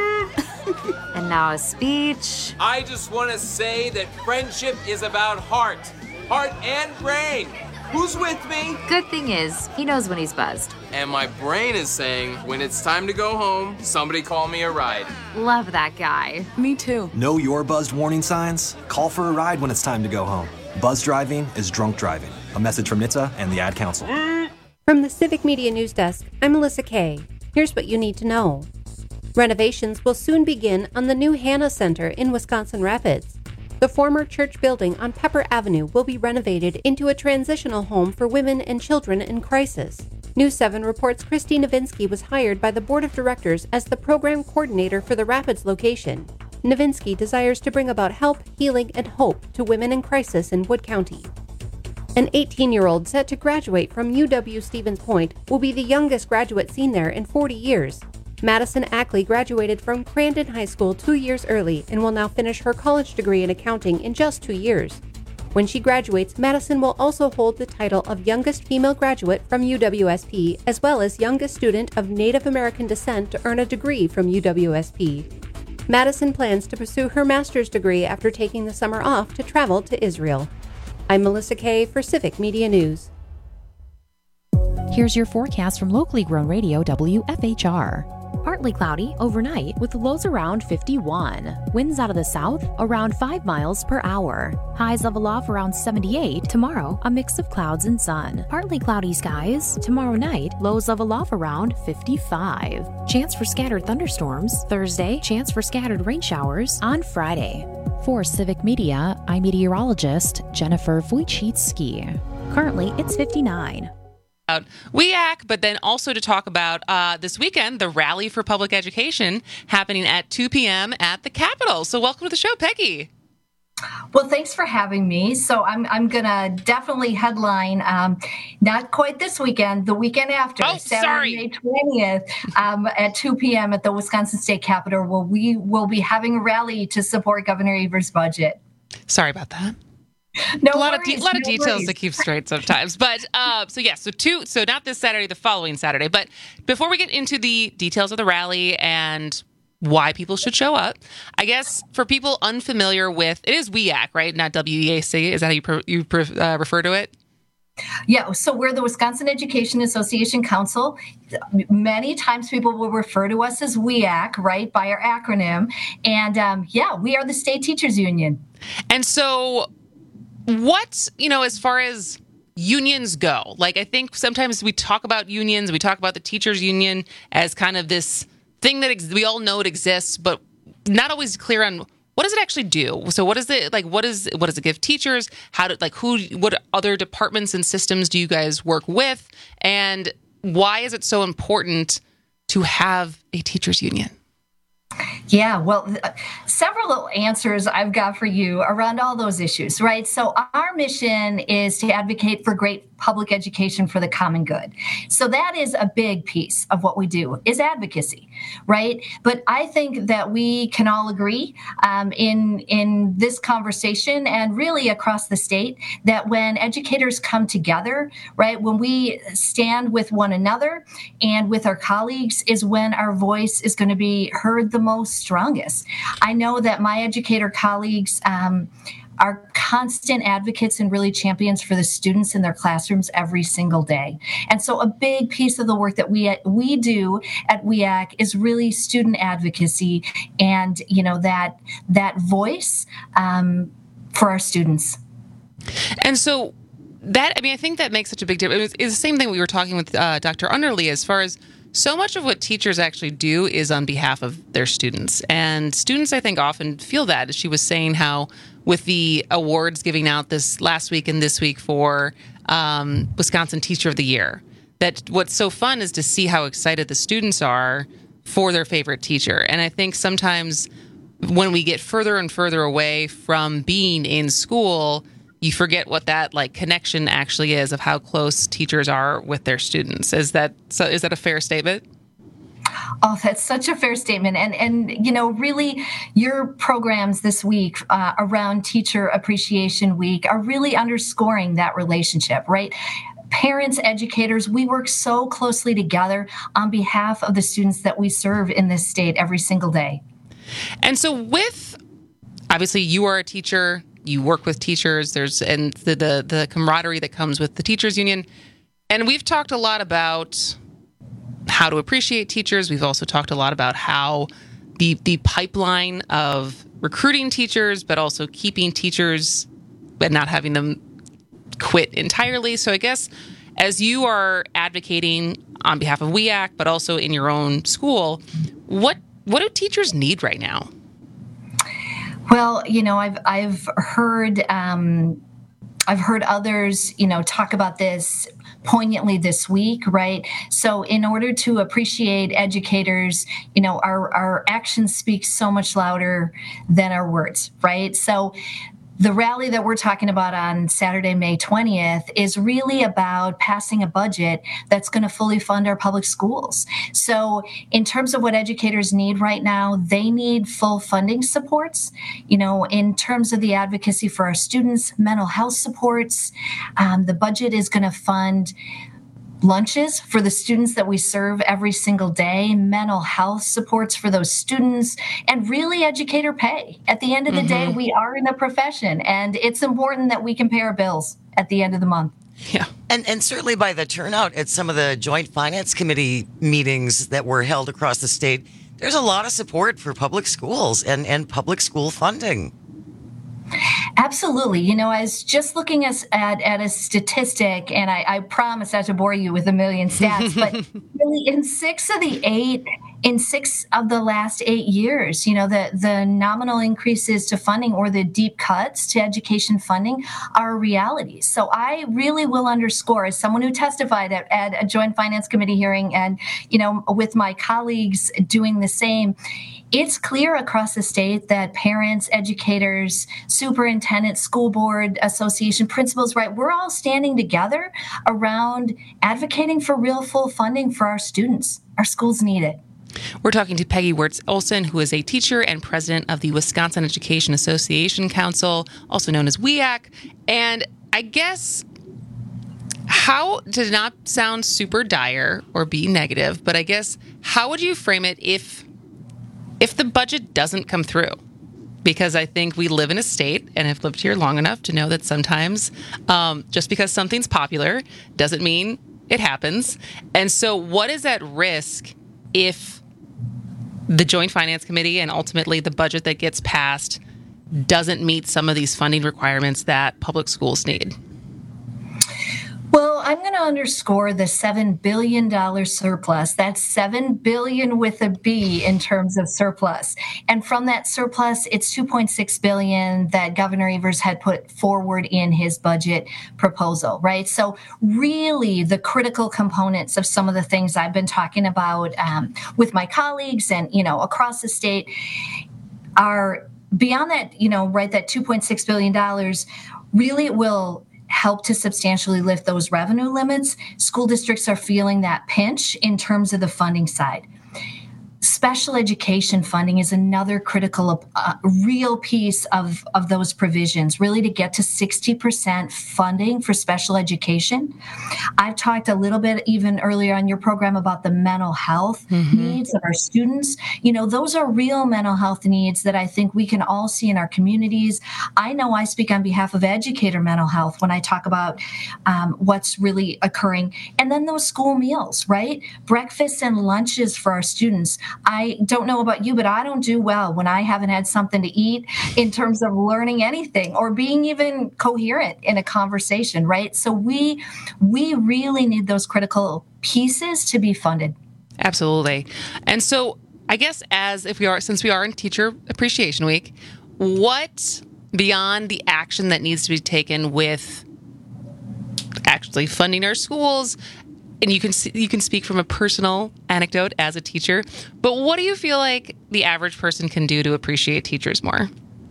And now a speech. I just want to say that friendship is about heart. Heart and brain. Who's with me? Good thing is, he knows when he's buzzed. And my brain is saying, when it's time to go home, somebody call me a ride. Love that guy. Me too. Know your buzzed warning signs? Call for a ride when it's time to go home. Buzz driving is drunk driving. A message from N H T S A and the Ad Council. From the Civic Media News Desk, I'm Melissa Kay. Here's what you need to know. Renovations will soon begin on the new Hannah Center in Wisconsin Rapids. The former church building on Pepper Avenue will be renovated into a transitional home for women and children in crisis. News seven reports Christy Novinsky was hired by the board of directors as the program coordinator for the Rapids location. Novinsky desires to bring about help, healing, and hope to women in crisis in Wood County. An eighteen-year-old set to graduate from U W Stevens Point will be the youngest graduate seen there in forty years. Madison Ackley graduated from Crandon High School two years early and will now finish her college degree in accounting in just two years. When she graduates, Madison will also hold the title of youngest female graduate from U W S P, as well as youngest student of Native American descent to earn a degree from U W S P. Madison plans to pursue her master's degree after taking the summer off to travel to Israel. I'm Melissa Kay for Civic Media News. Here's your forecast from locally grown radio W F H R. Partly cloudy overnight with lows around fifty-one. Winds out of the south around five miles per hour. Highs level off around seventy-eight. Tomorrow, a mix of clouds and sun. Partly cloudy skies. Tomorrow night, lows level off around fifty-five. Chance for scattered thunderstorms. Thursday, chance for scattered rain showers on Friday. For Civic Media, I'm meteorologist Jennifer Wojcicki. Currently, it's fifty-nine. W E A C, but then also to talk about uh, this weekend, the Rally for Public Education happening at two p.m. at the Capitol. So welcome to the show, Peggy. Well, thanks for having me. So I'm I'm going to definitely headline, um, not quite this weekend, the weekend after, oh, Saturday, May twentieth, um, at two p.m. at the Wisconsin State Capitol, where we will be having a rally to support Governor Evers' budget. Sorry about that. No a lot worries, of de- lot no of details worries. to keep straight sometimes, but uh, so yeah, so two, so not this Saturday, the following Saturday. But before we get into the details of the rally and why people should show up. I guess for people unfamiliar with, it is W E A C, right? Not W E A C. Is that how you, pre- you pre- uh, refer to it? Yeah, so we're the Wisconsin Education Association Council. Many times people will refer to us as W E A C, right, by our acronym. And um, yeah, we are the state teachers union. And so what, you know, as far as unions go, like I think sometimes we talk about unions, we talk about the teachers union as kind of this thing that ex- we all know it exists, but not always clear on what does it actually do? So what is it like? What is what does it give teachers? How do like who? What other departments and systems do you guys work with? And why is it so important to have a teachers union? Yeah, well, several answers I've got for you around all those issues, right? So our mission is to advocate for great public education for the common good. So that is a big piece of what we do, is advocacy, right? But I think that we can all agree um, in, in this conversation and really across the state that when educators come together, right, when we stand with one another and with our colleagues is when our voice is going to be heard the most strongest. I know that my educator colleagues um, are constant advocates and really champions for the students in their classrooms every single day. And so a big piece of the work that we we do at W E A C is really student advocacy and, you know, that that voice um, for our students. And so that, I mean, I think that makes such a big difference. It's the same thing we were talking with uh, Doctor Underly as far as so much of what teachers actually do is on behalf of their students. And students, I think, often feel that. She was saying how with the awards giving out this last week and this week for um, Wisconsin Teacher of the Year, that what's so fun is to see how excited the students are for their favorite teacher. And I think sometimes when we get further and further away from being in school, you forget what that like connection actually is of how close teachers are with their students. Is that so? Is that a fair statement? Oh, that's such a fair statement. And, and you know, really, your programs this week uh, around Teacher Appreciation Week are really underscoring that relationship, right? Parents, educators, we work so closely together on behalf of the students that we serve in this state every single day. And so with, obviously, you are a teacher. You work with teachers, there's and the, the the camaraderie that comes with the teachers union. And we've talked a lot about how to appreciate teachers. We've also talked a lot about how the the pipeline of recruiting teachers, but also keeping teachers and not having them quit entirely. So I guess as you are advocating on behalf of W E A C, but also in your own school, what what do teachers need right now? Well, you know, I've I've heard um, I've heard others, you know, talk about this poignantly this week, right? So in order to appreciate educators, you know, our, our actions speak so much louder than our words, right? So the rally that we're talking about on Saturday, May twentieth, is really about passing a budget that's going to fully fund our public schools. So in terms of what educators need right now, they need full funding supports. You know, in terms of the advocacy for our students, mental health supports, um, the budget is going to fund lunches for the students that we serve every single day, mental health supports for those students, and really educator pay. At the end of the mm-hmm. day, we are in a profession, and it's important that we can pay our bills at the end of the month. Yeah. And and certainly by the turnout at some of the Joint Finance Committee meetings that were held across the state, there's a lot of support for public schools and, and public school funding. Absolutely. You know, I was just looking at, at, at a statistic, and I, I promise not to bore you with a million stats, but really in six of the eight, in six of the last eight years, you know, the, the nominal increases to funding or the deep cuts to education funding are a reality. So I really will underscore, as someone who testified at, at a Joint Finance Committee hearing and, you know, with my colleagues doing the same, it's clear across the state that parents, educators, superintendents, school board association, principals, right, we're all standing together around advocating for real full funding for our students. Our schools need it. We're talking to Peggy Wirtz Olson, who is a teacher and president of the Wisconsin Education Association Council, also known as W E A C. And I guess, how, to not sound super dire or be negative, but I guess, how would you frame it if if the budget doesn't come through? Because I think we live in a state, and have lived here long enough to know that sometimes um, just because something's popular doesn't mean it happens. And so what is at risk if the Joint Finance Committee and ultimately the budget that gets passed doesn't meet some of these funding requirements that public schools need? Well, I'm going to underscore the seven billion dollars surplus. That's seven billion dollars with a B in terms of surplus. And from that surplus, it's two point six billion dollars that Governor Evers had put forward in his budget proposal, right? So really the critical components of some of the things I've been talking about um, with my colleagues and, you know, across the state are beyond that, you know, right, that two point six billion dollars really it will help to substantially lift those revenue limits. School districts are feeling that pinch in terms of the funding side. Special education funding is another critical, uh, real piece of, of those provisions, really to get to sixty percent funding for special education. I've talked a little bit even earlier on your program about the mental health mm-hmm. needs of our students. You know, those are real mental health needs that I think we can all see in our communities. I know I speak on behalf of educator mental health when I talk about um, what's really occurring. And then those school meals, right? Breakfasts and lunches for our students. I don't know about you, but I don't do well when I haven't had something to eat in terms of learning anything or being even coherent in a conversation, right? So we we really need those critical pieces to be funded. Absolutely. And so I guess as if we are, since we are in Teacher Appreciation Week, what beyond the action that needs to be taken with actually funding our schools, and you can you can speak from a personal anecdote as a teacher, but what do you feel like the average person can do to appreciate teachers more?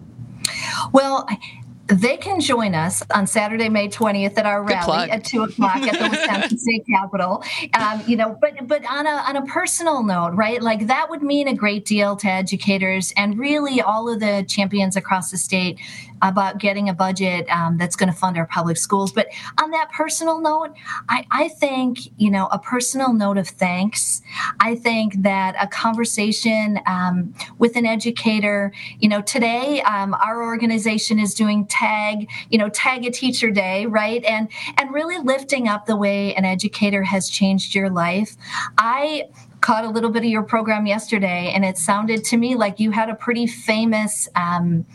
Well, they can join us on Saturday, May twentieth at our Good rally plug. at two o'clock at the Wisconsin State Capitol. Um, you know, but but on a on a personal note, right? Like that would mean a great deal to educators and really all of the champions across the state about getting a budget um, that's going to fund our public schools. But on that personal note, I, I think, you know, a personal note of thanks. I think that a conversation um, with an educator, you know, today um, our organization is doing tag, you know, tag a teacher day, right? And, and really lifting up the way an educator has changed your life. I caught a little bit of your program yesterday, and it sounded to me like you had a pretty famous um,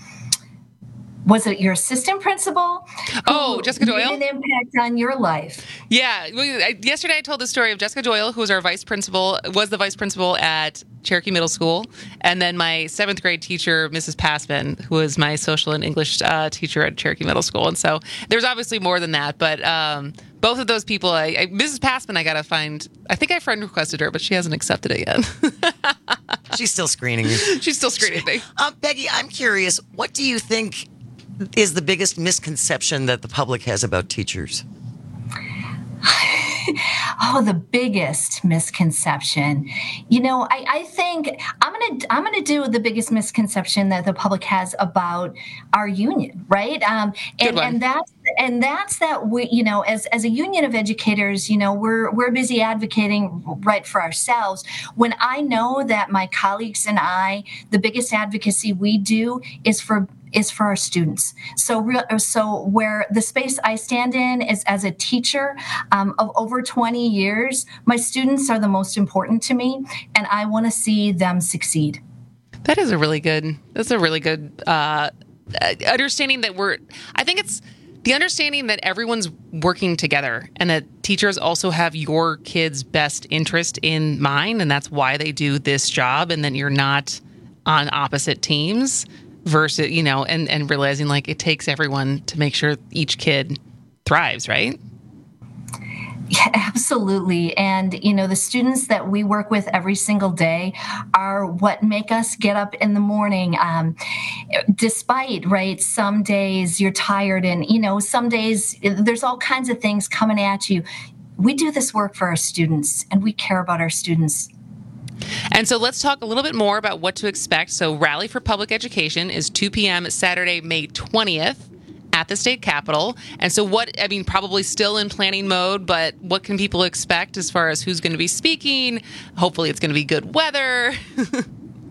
was it your assistant principal? Oh, Jessica Doyle? Made an impact on your life. Yeah. Yesterday I told the story of Jessica Doyle, who was our vice principal, was the vice principal at Cherokee Middle School. And then my seventh grade teacher, Missus Passman, who was my social and English uh, teacher at Cherokee Middle School. And so there's obviously more than that. But um, both of those people, I, I, Missus Passman, I got to find, I think I friend requested her, but she hasn't accepted it yet. She's still screening you. She's still screening me. Uh, Peggy, I'm curious, what do you think is the biggest misconception that the public has about teachers? Oh, the biggest misconception. You know, I, I think I'm gonna I'm gonna do the biggest misconception that the public has about our union, right? Um, and and that's and that's that we, you know, as as a union of educators, you know, we're we're busy advocating right for ourselves. When I know that my colleagues and I, the biggest advocacy we do is for is for our students. So, so where the space I stand in is as a teacher um, of over twenty years, my students are the most important to me, and I want to see them succeed. That is a really good, that's a really good uh, understanding that we're, I think it's the understanding that everyone's working together and that teachers also have your kids' best interest in mind, and that's why they do this job, and that you're not on opposite teams. Versus, you know, and, and realizing like it takes everyone to make sure each kid thrives, right? Yeah, absolutely. And, you know, the students that we work with every single day are what make us get up in the morning. Um, despite, right, some days you're tired and, you know, some days there's all kinds of things coming at you. We do this work for our students and we care about our students. And so let's talk a little bit more about what to expect. So Rally for Public Education is two p.m. Saturday, May twentieth at the state capitol. And so what, I mean, probably still in planning mode, but what can people expect as far as who's going to be speaking? Hopefully it's going to be good weather.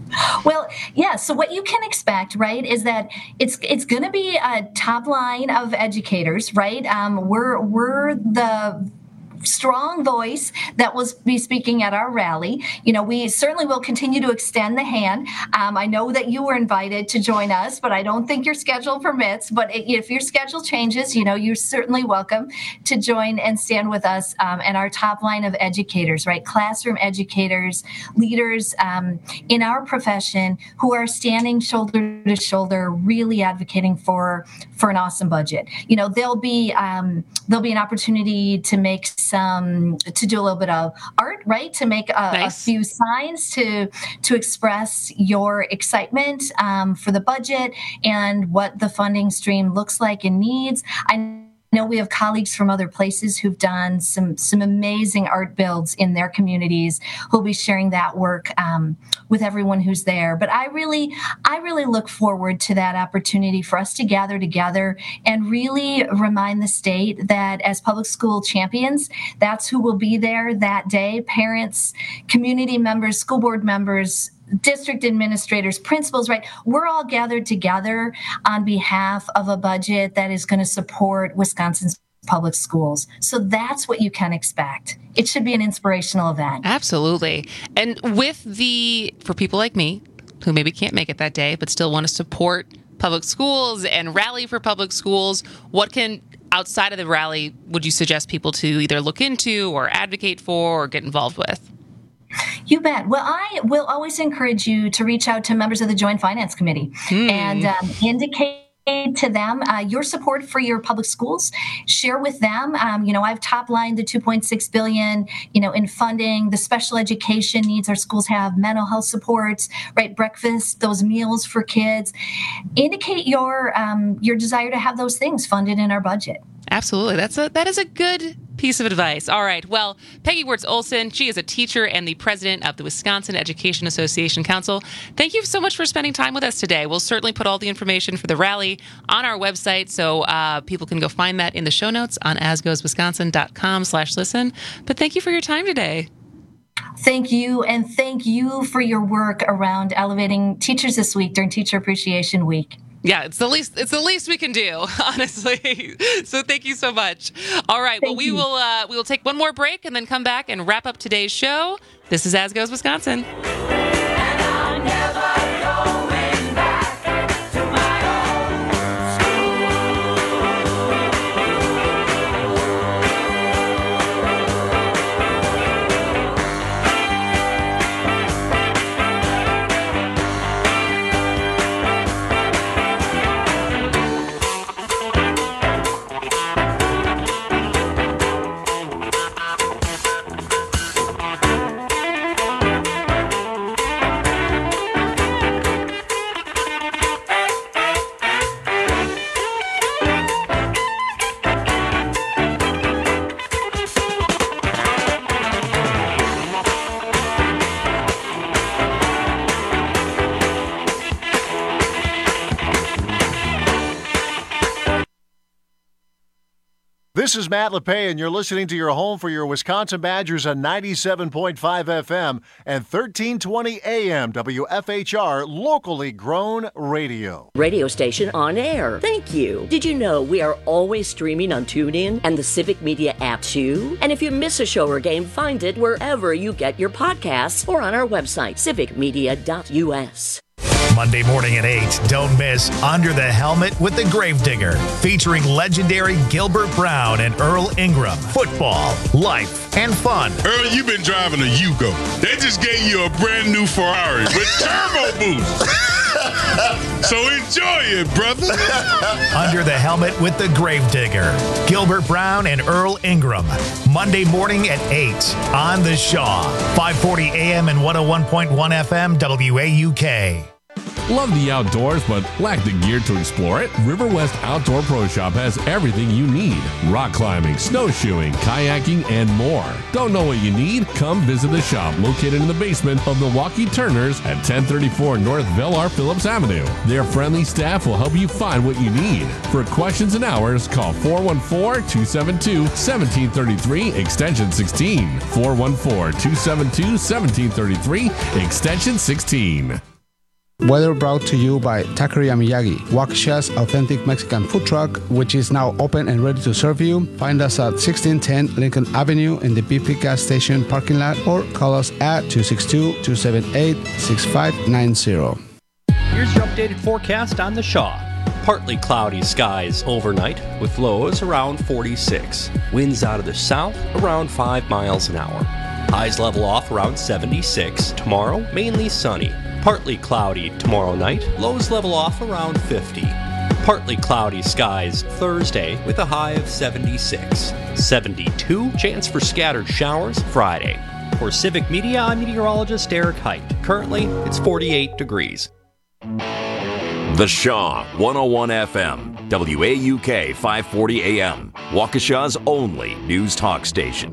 Well, yeah. So what you can expect, right, is that it's it's going to be a top line of educators, right? Um, we're we're the strong voice that will be speaking at our rally. You know, we certainly will continue to extend the hand. Um, I know that you were invited to join us, but I don't think your schedule permits. But if your schedule changes, you know, you're certainly welcome to join and stand with us um, and our top line of educators, right? Classroom educators, leaders um, in our profession who are standing shoulder to shoulder, really advocating for for an awesome budget. You know, there'll be um, there'll be an opportunity to make some to do a little bit of art, right? To make a, nice. a few signs to to express your excitement um, for the budget and what the funding stream looks like and needs. I I know we have colleagues from other places who've done some some amazing art builds in their communities who'll be sharing that work um, with everyone who's there. But I really, I really look forward to that opportunity for us to gather together and really remind the state that as public school champions, that's who will be there that day. Parents, community members, school board members, district administrators, principals, right? We're all gathered together on behalf of a budget that is going to support Wisconsin's public schools. So that's what you can expect. It should be an inspirational event. Absolutely. And with the, for people like me, who maybe can't make it that day, but still want to support public schools and rally for public schools, what can, outside of the rally, would you suggest people to either look into or advocate for or get involved with? You bet. Well, I will always encourage you to reach out to members of the Joint Finance Committee hmm. and um, indicate to them uh, your support for your public schools. Share with them. Um, you know, I've top-lined the two point six billion dollars, you know, in funding, the special education needs our schools have, mental health supports, right, breakfast, those meals for kids. Indicate your um, your desire to have those things funded in our budget. Absolutely. That's a that is a good piece of advice. All right. Well, Peggy Wirtz Olson, she is a teacher and the president of the Wisconsin Education Association Council. Thank you so much for spending time with us today. We'll certainly put all the information for the rally on our website, so uh, people can go find that in the show notes on asgoeswisconsin.com slash listen. But thank you for your time today. Thank you, and thank you for your work around elevating teachers this week during Teacher Appreciation Week. Yeah, it's the least it's the least we can do, honestly. So thank you so much. All right, thank well we you. will uh, we will take one more break and then come back and wrap up today's show. This is As Goes Wisconsin. This is Matt LePay, and you're listening to your home for your Wisconsin Badgers on ninety-seven point five F M and thirteen twenty A M W F H R, locally grown radio. Radio station on air. Thank you. Did you know we are always streaming on TuneIn and the Civic Media app too? And if you miss a show or game, find it wherever you get your podcasts or on our website, civic media dot U S. Monday morning at eight, don't miss Under the Helmet with the Gravedigger, featuring legendary Gilbert Brown and Earl Ingram. Football, life, and fun. Earl, you've been driving a Yugo. They just gave you a brand new Ferrari with turbo boost. So enjoy it, brother. Under the Helmet with the Gravedigger, Gilbert Brown and Earl Ingram. Monday morning at eight on The Shaw, five forty A M and one oh one point one F M W A U K. Love the outdoors, but lack the gear to explore it? River West Outdoor Pro Shop has everything you need. Rock climbing, snowshoeing, kayaking, and more. Don't know what you need? Come visit the shop located in the basement of Milwaukee Turners at ten thirty-four North Velar Phillips Avenue. Their friendly staff will help you find what you need. For questions and hours, call four one four, two seven two, one seven three three, extension sixteen. four one four, two seven two, one seven three three, extension sixteen. Weather brought to you by Taqueria Miyagi, Waukesha's authentic Mexican food truck, which is now open and ready to serve you. Find us at sixteen ten Lincoln Avenue in the B P gas station parking lot or call us at two six two, two seven eight, six five nine zero. Here's your updated forecast on the Shaw. Partly cloudy skies overnight with lows around forty-six. Winds out of the south around five miles an hour. Highs level off around seventy-six. Tomorrow, mainly sunny. Partly cloudy tomorrow night. Lows level off around fifty. Partly cloudy skies Thursday with a high of seventy-six. seventy-two. Chance for scattered showers Friday. For Civic Media, I'm meteorologist Eric Height. Currently, it's forty-eight degrees. The Shaw, one oh one F M, W A U K five forty A M, Waukesha's only news talk station.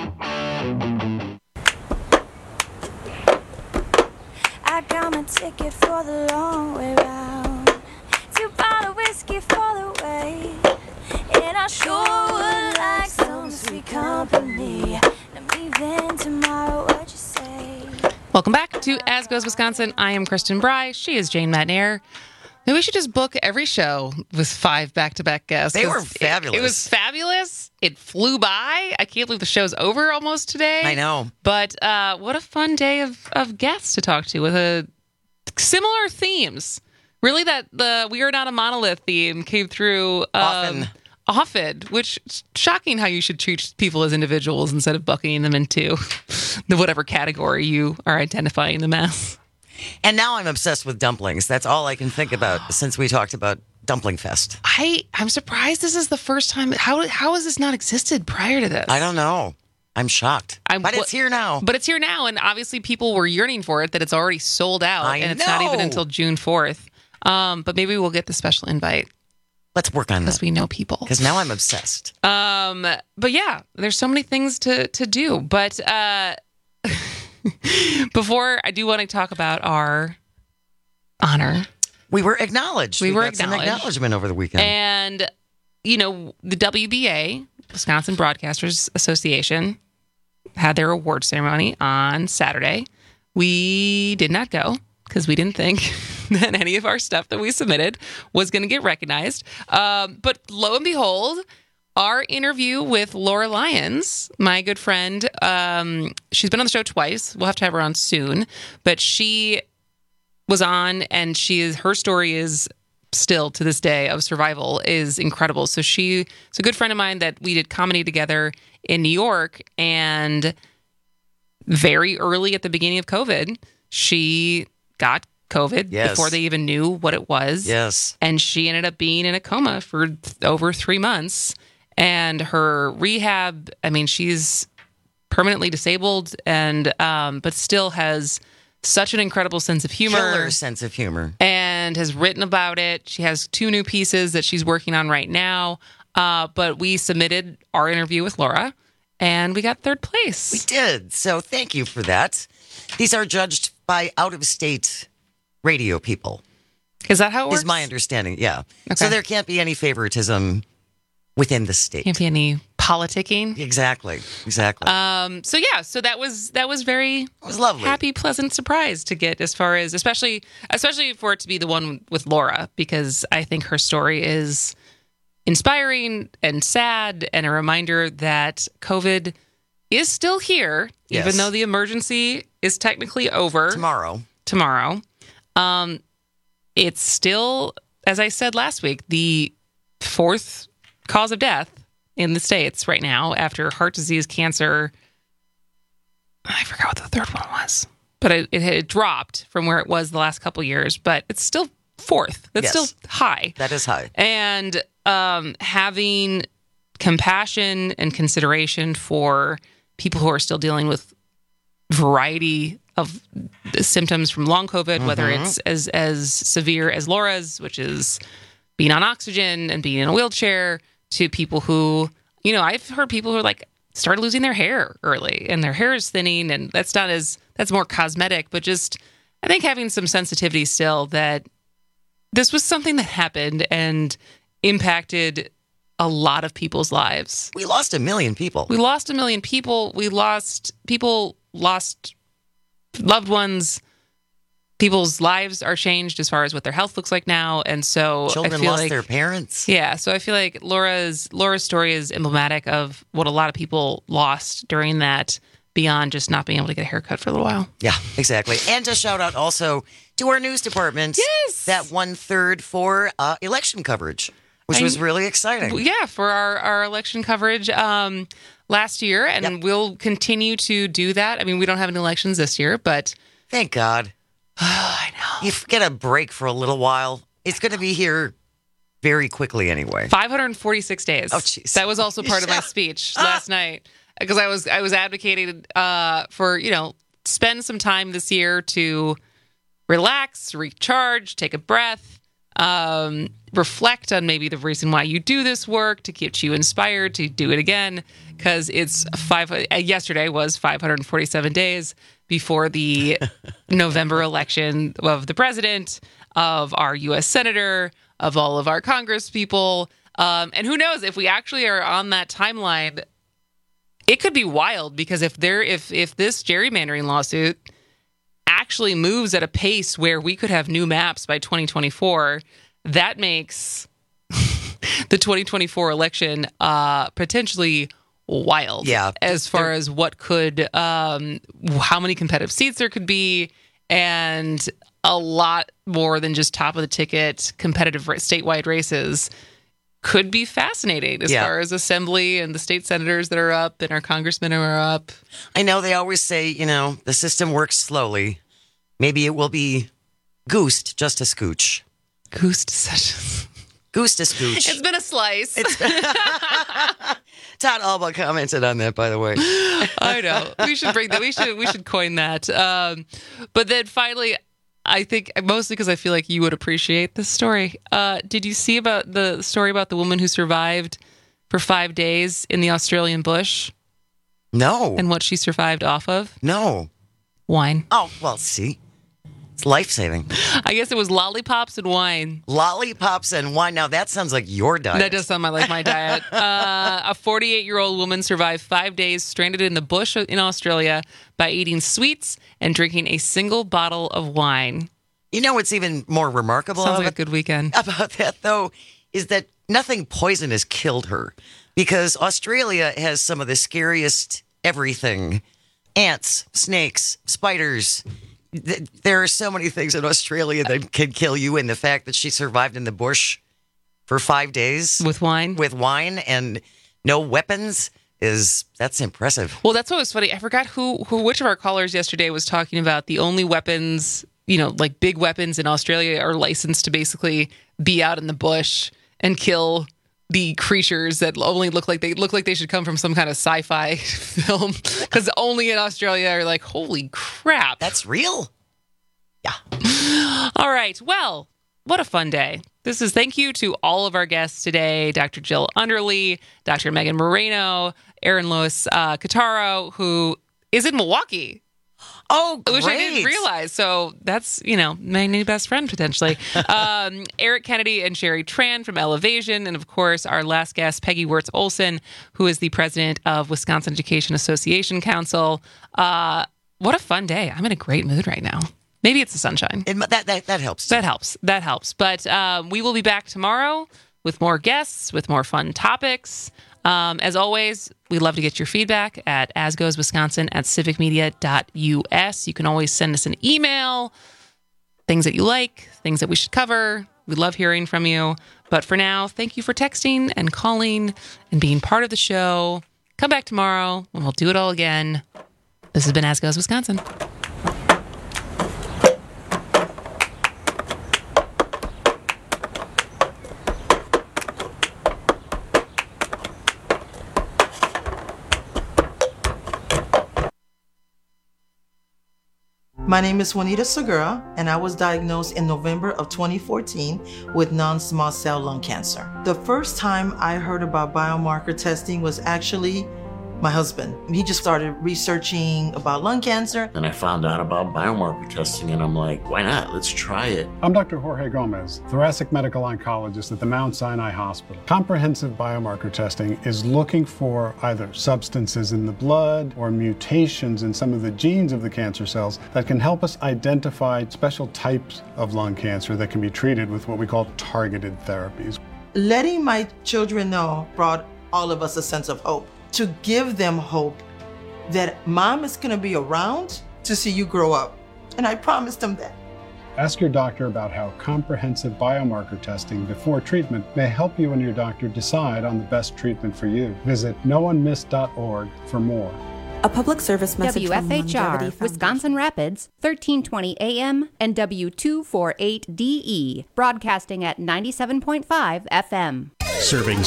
I got my ticket for the long way round. Two bottle whiskey for the way. And I sure would like some sweet company. I'm leaving tomorrow, what you say? Welcome back to As Goes Wisconsin. I am Kristen Bry. She is Jane Matnair. Maybe we should just book every show with five back-to-back guests. They were fabulous. It, it was fabulous. It flew by. I can't believe the show's over almost today. I know. But uh, what a fun day of, of guests to talk to with a similar themes. Really, that the We Are Not a Monolith theme came through um, often. Often, which is shocking how you should treat people as individuals instead of bucketing them into the whatever category you are identifying them as. And now I'm obsessed with dumplings. That's all I can think about since we talked about Dumpling Fest. I, I'm surprised this is the first time. How how has this not existed prior to this? I don't know. I'm shocked. I'm, but it's here now. But it's here now, and obviously people were yearning for it, that it's already sold out, I and it's know. not even until June fourth. Um, but maybe we'll get the special invite. Let's work on that. Because we know people. Because now I'm obsessed. Um, but yeah, there's so many things to, to do. But uh, before I do want to talk about our honor. We were acknowledged. We, we were got some acknowledged. acknowledgement over the weekend. And, you know, the W B A, Wisconsin Broadcasters Association, had their award ceremony on Saturday. We did not go because we didn't think that any of our stuff that we submitted was going to get recognized. Um, but lo and behold, our interview with Laura Lyons, my good friend, um, she's been on the show twice. We'll have to have her on soon. But she was on, and she is her story is still to this day of survival is incredible. So she's a good friend of mine that we did comedy together in New York, and very early at the beginning of COVID, she got COVID yes. before they even knew what it was. Yes. And she ended up being in a coma for th- over three months. And her rehab, I mean, she's permanently disabled, and um, but still has such an incredible sense of humor. Killer sense of humor. And has written about it. She has two new pieces that she's working on right now. Uh, but we submitted our interview with Laura, and we got third place. We did. So thank you for that. These are judged by out-of-state radio people. Is that how it works? Is my understanding, yeah. Okay. So there can't be any favoritism within the state. Can't be any politicking. Exactly. Exactly. Um, so yeah, so that was that was very it was lovely. Happy, pleasant surprise to get as far as especially especially for it to be the one with Laura, because I think her story is inspiring and sad, and a reminder that COVID is still here, yes. even though the emergency is technically over. Tomorrow. Tomorrow. Um, it's still, as I said last week, the fourth cause of death in the States right now after heart disease, cancer. I forgot what the third one was, but it, it had dropped from where it was the last couple of years, but it's still fourth. That's yes. still high. That is high. And um, having compassion and consideration for people who are still dealing with variety of symptoms from long COVID, mm-hmm. whether it's as as severe as Laura's, which is being on oxygen and being in a wheelchair, to people who, you know, I've heard people who are like started losing their hair early and their hair is thinning, and that's not as that's more cosmetic, but just I think having some sensitivity still that this was something that happened and impacted a lot of people's lives. We lost a million people. We lost a million people. We lost people lost loved ones people's lives are changed as far as what their health looks like now. And so Children I feel lost like, their parents. Yeah. So I feel like Laura's Laura's story is emblematic of what a lot of people lost during that, beyond just not being able to get a haircut for a little while. Yeah, exactly. And to shout out also to our news department. Yes. That one third for uh, election coverage, which I- was really exciting. Yeah, for our, our election coverage um, last year. And Yep. we'll continue to do that. I mean, we don't have any elections this year, but Thank God. I know. You get a break for a little while. It's going to be here very quickly anyway. five hundred forty-six days. Oh, jeez. That was also part of my speech last night, because I was I was advocating uh, for, you know, spend some time this year to relax, recharge, take a breath, um, reflect on maybe the reason why you do this work, to get you inspired to do it again, because it's five. Uh, yesterday was five hundred forty-seven days before the November election of the president, of our U S senator, of all of our Congress people. Um, and who knows, if we actually are on that timeline, it could be wild, because if there, if if this gerrymandering lawsuit actually moves at a pace where we could have new maps by twenty twenty-four, that makes the twenty twenty-four election uh, potentially wild. Yeah. As far as what could, um, how many competitive seats there could be, and a lot more than just top of the ticket competitive ra- statewide races could be fascinating as Yeah. far as assembly and the state senators that are up and our congressmen who are up. I know they always say, you know, the system works slowly. Maybe it will be goosed just a scooch. Goosed such Goosed a scooch. It's been a slice. Todd Alba commented on that, by the way. I know. We should bring that. We should we should coin that. Um, but then finally, I think mostly because I feel like you would appreciate this story. Uh, did you see about the story about the woman who survived for five days in the Australian bush? No. And what she survived off of? No. Wine. Oh, well, see. It's life-saving. I guess it was lollipops and wine. Lollipops and wine. Now, that sounds like your diet. That does sound like my diet. Uh, a forty-eight-year-old woman survived five days stranded in the bush in Australia by eating sweets and drinking a single bottle of wine. You know what's even more remarkable Sounds about, like a good weekend. about that, though, is that nothing poisonous killed her, because Australia has some of the scariest everything. Ants, snakes, spiders. Th- There are so many things in Australia that can kill you, and the fact that she survived in the bush for five days with wine, with wine and no weapons is that's impressive. Well, that's what was funny. I forgot who, who, which of our callers yesterday was talking about the only weapons, you know, like big weapons in Australia are licensed to basically be out in the bush and kill the creatures that only look like they look like they should come from some kind of sci-fi film, because only in Australia are like, holy crap, that's real. Yeah. All right. Well, what a fun day. This is thank you to all of our guests today, Doctor Jill Underly, Doctor Megan Moreno, Aaron Lois uh, Cataro, who is in Milwaukee. Oh, great. Which I didn't realize. So that's, you know, my new best friend potentially. um, Eric Kennedy and Sherry Tran from Elevation. And of course, our last guest, Peggy Wirtz Olson, who is the president of Wisconsin Education Association Council. Uh, what a fun day. I'm in a great mood right now. Maybe it's the sunshine. It, that, that, that helps. That helps. That helps. But um, we will be back tomorrow with more guests, with more fun topics. Um, as always, we love to get your feedback at asgoeswisconsin at civicmedia dot u s. You can always send us an email, things that you like, things that we should cover. We love hearing from you. But for now, thank you for texting and calling and being part of the show. Come back tomorrow and we'll do it all again. This has been As Goes Wisconsin. My name is Juanita Segura, and I was diagnosed in November of twenty fourteen with non-small cell lung cancer. The first time I heard about biomarker testing was actually My husband, he just started researching about lung cancer. And I found out about biomarker testing, and I'm like, why not? Let's try it. I'm Doctor Jorge Gomez, thoracic medical oncologist at the Mount Sinai Hospital. Comprehensive biomarker testing is looking for either substances in the blood or mutations in some of the genes of the cancer cells that can help us identify special types of lung cancer that can be treated with what we call targeted therapies. Letting my children know brought all of us a sense of hope. To give them hope that mom is going to be around to see you grow up. And I promised them that. Ask your doctor about how comprehensive biomarker testing before treatment may help you and your doctor decide on the best treatment for you. Visit no one missed dot org for more. A public service message W F H R, from Longevity Wisconsin Rapids, thirteen twenty A M and W two forty-eight D E, broadcasting at ninety-seven point five F M. Serving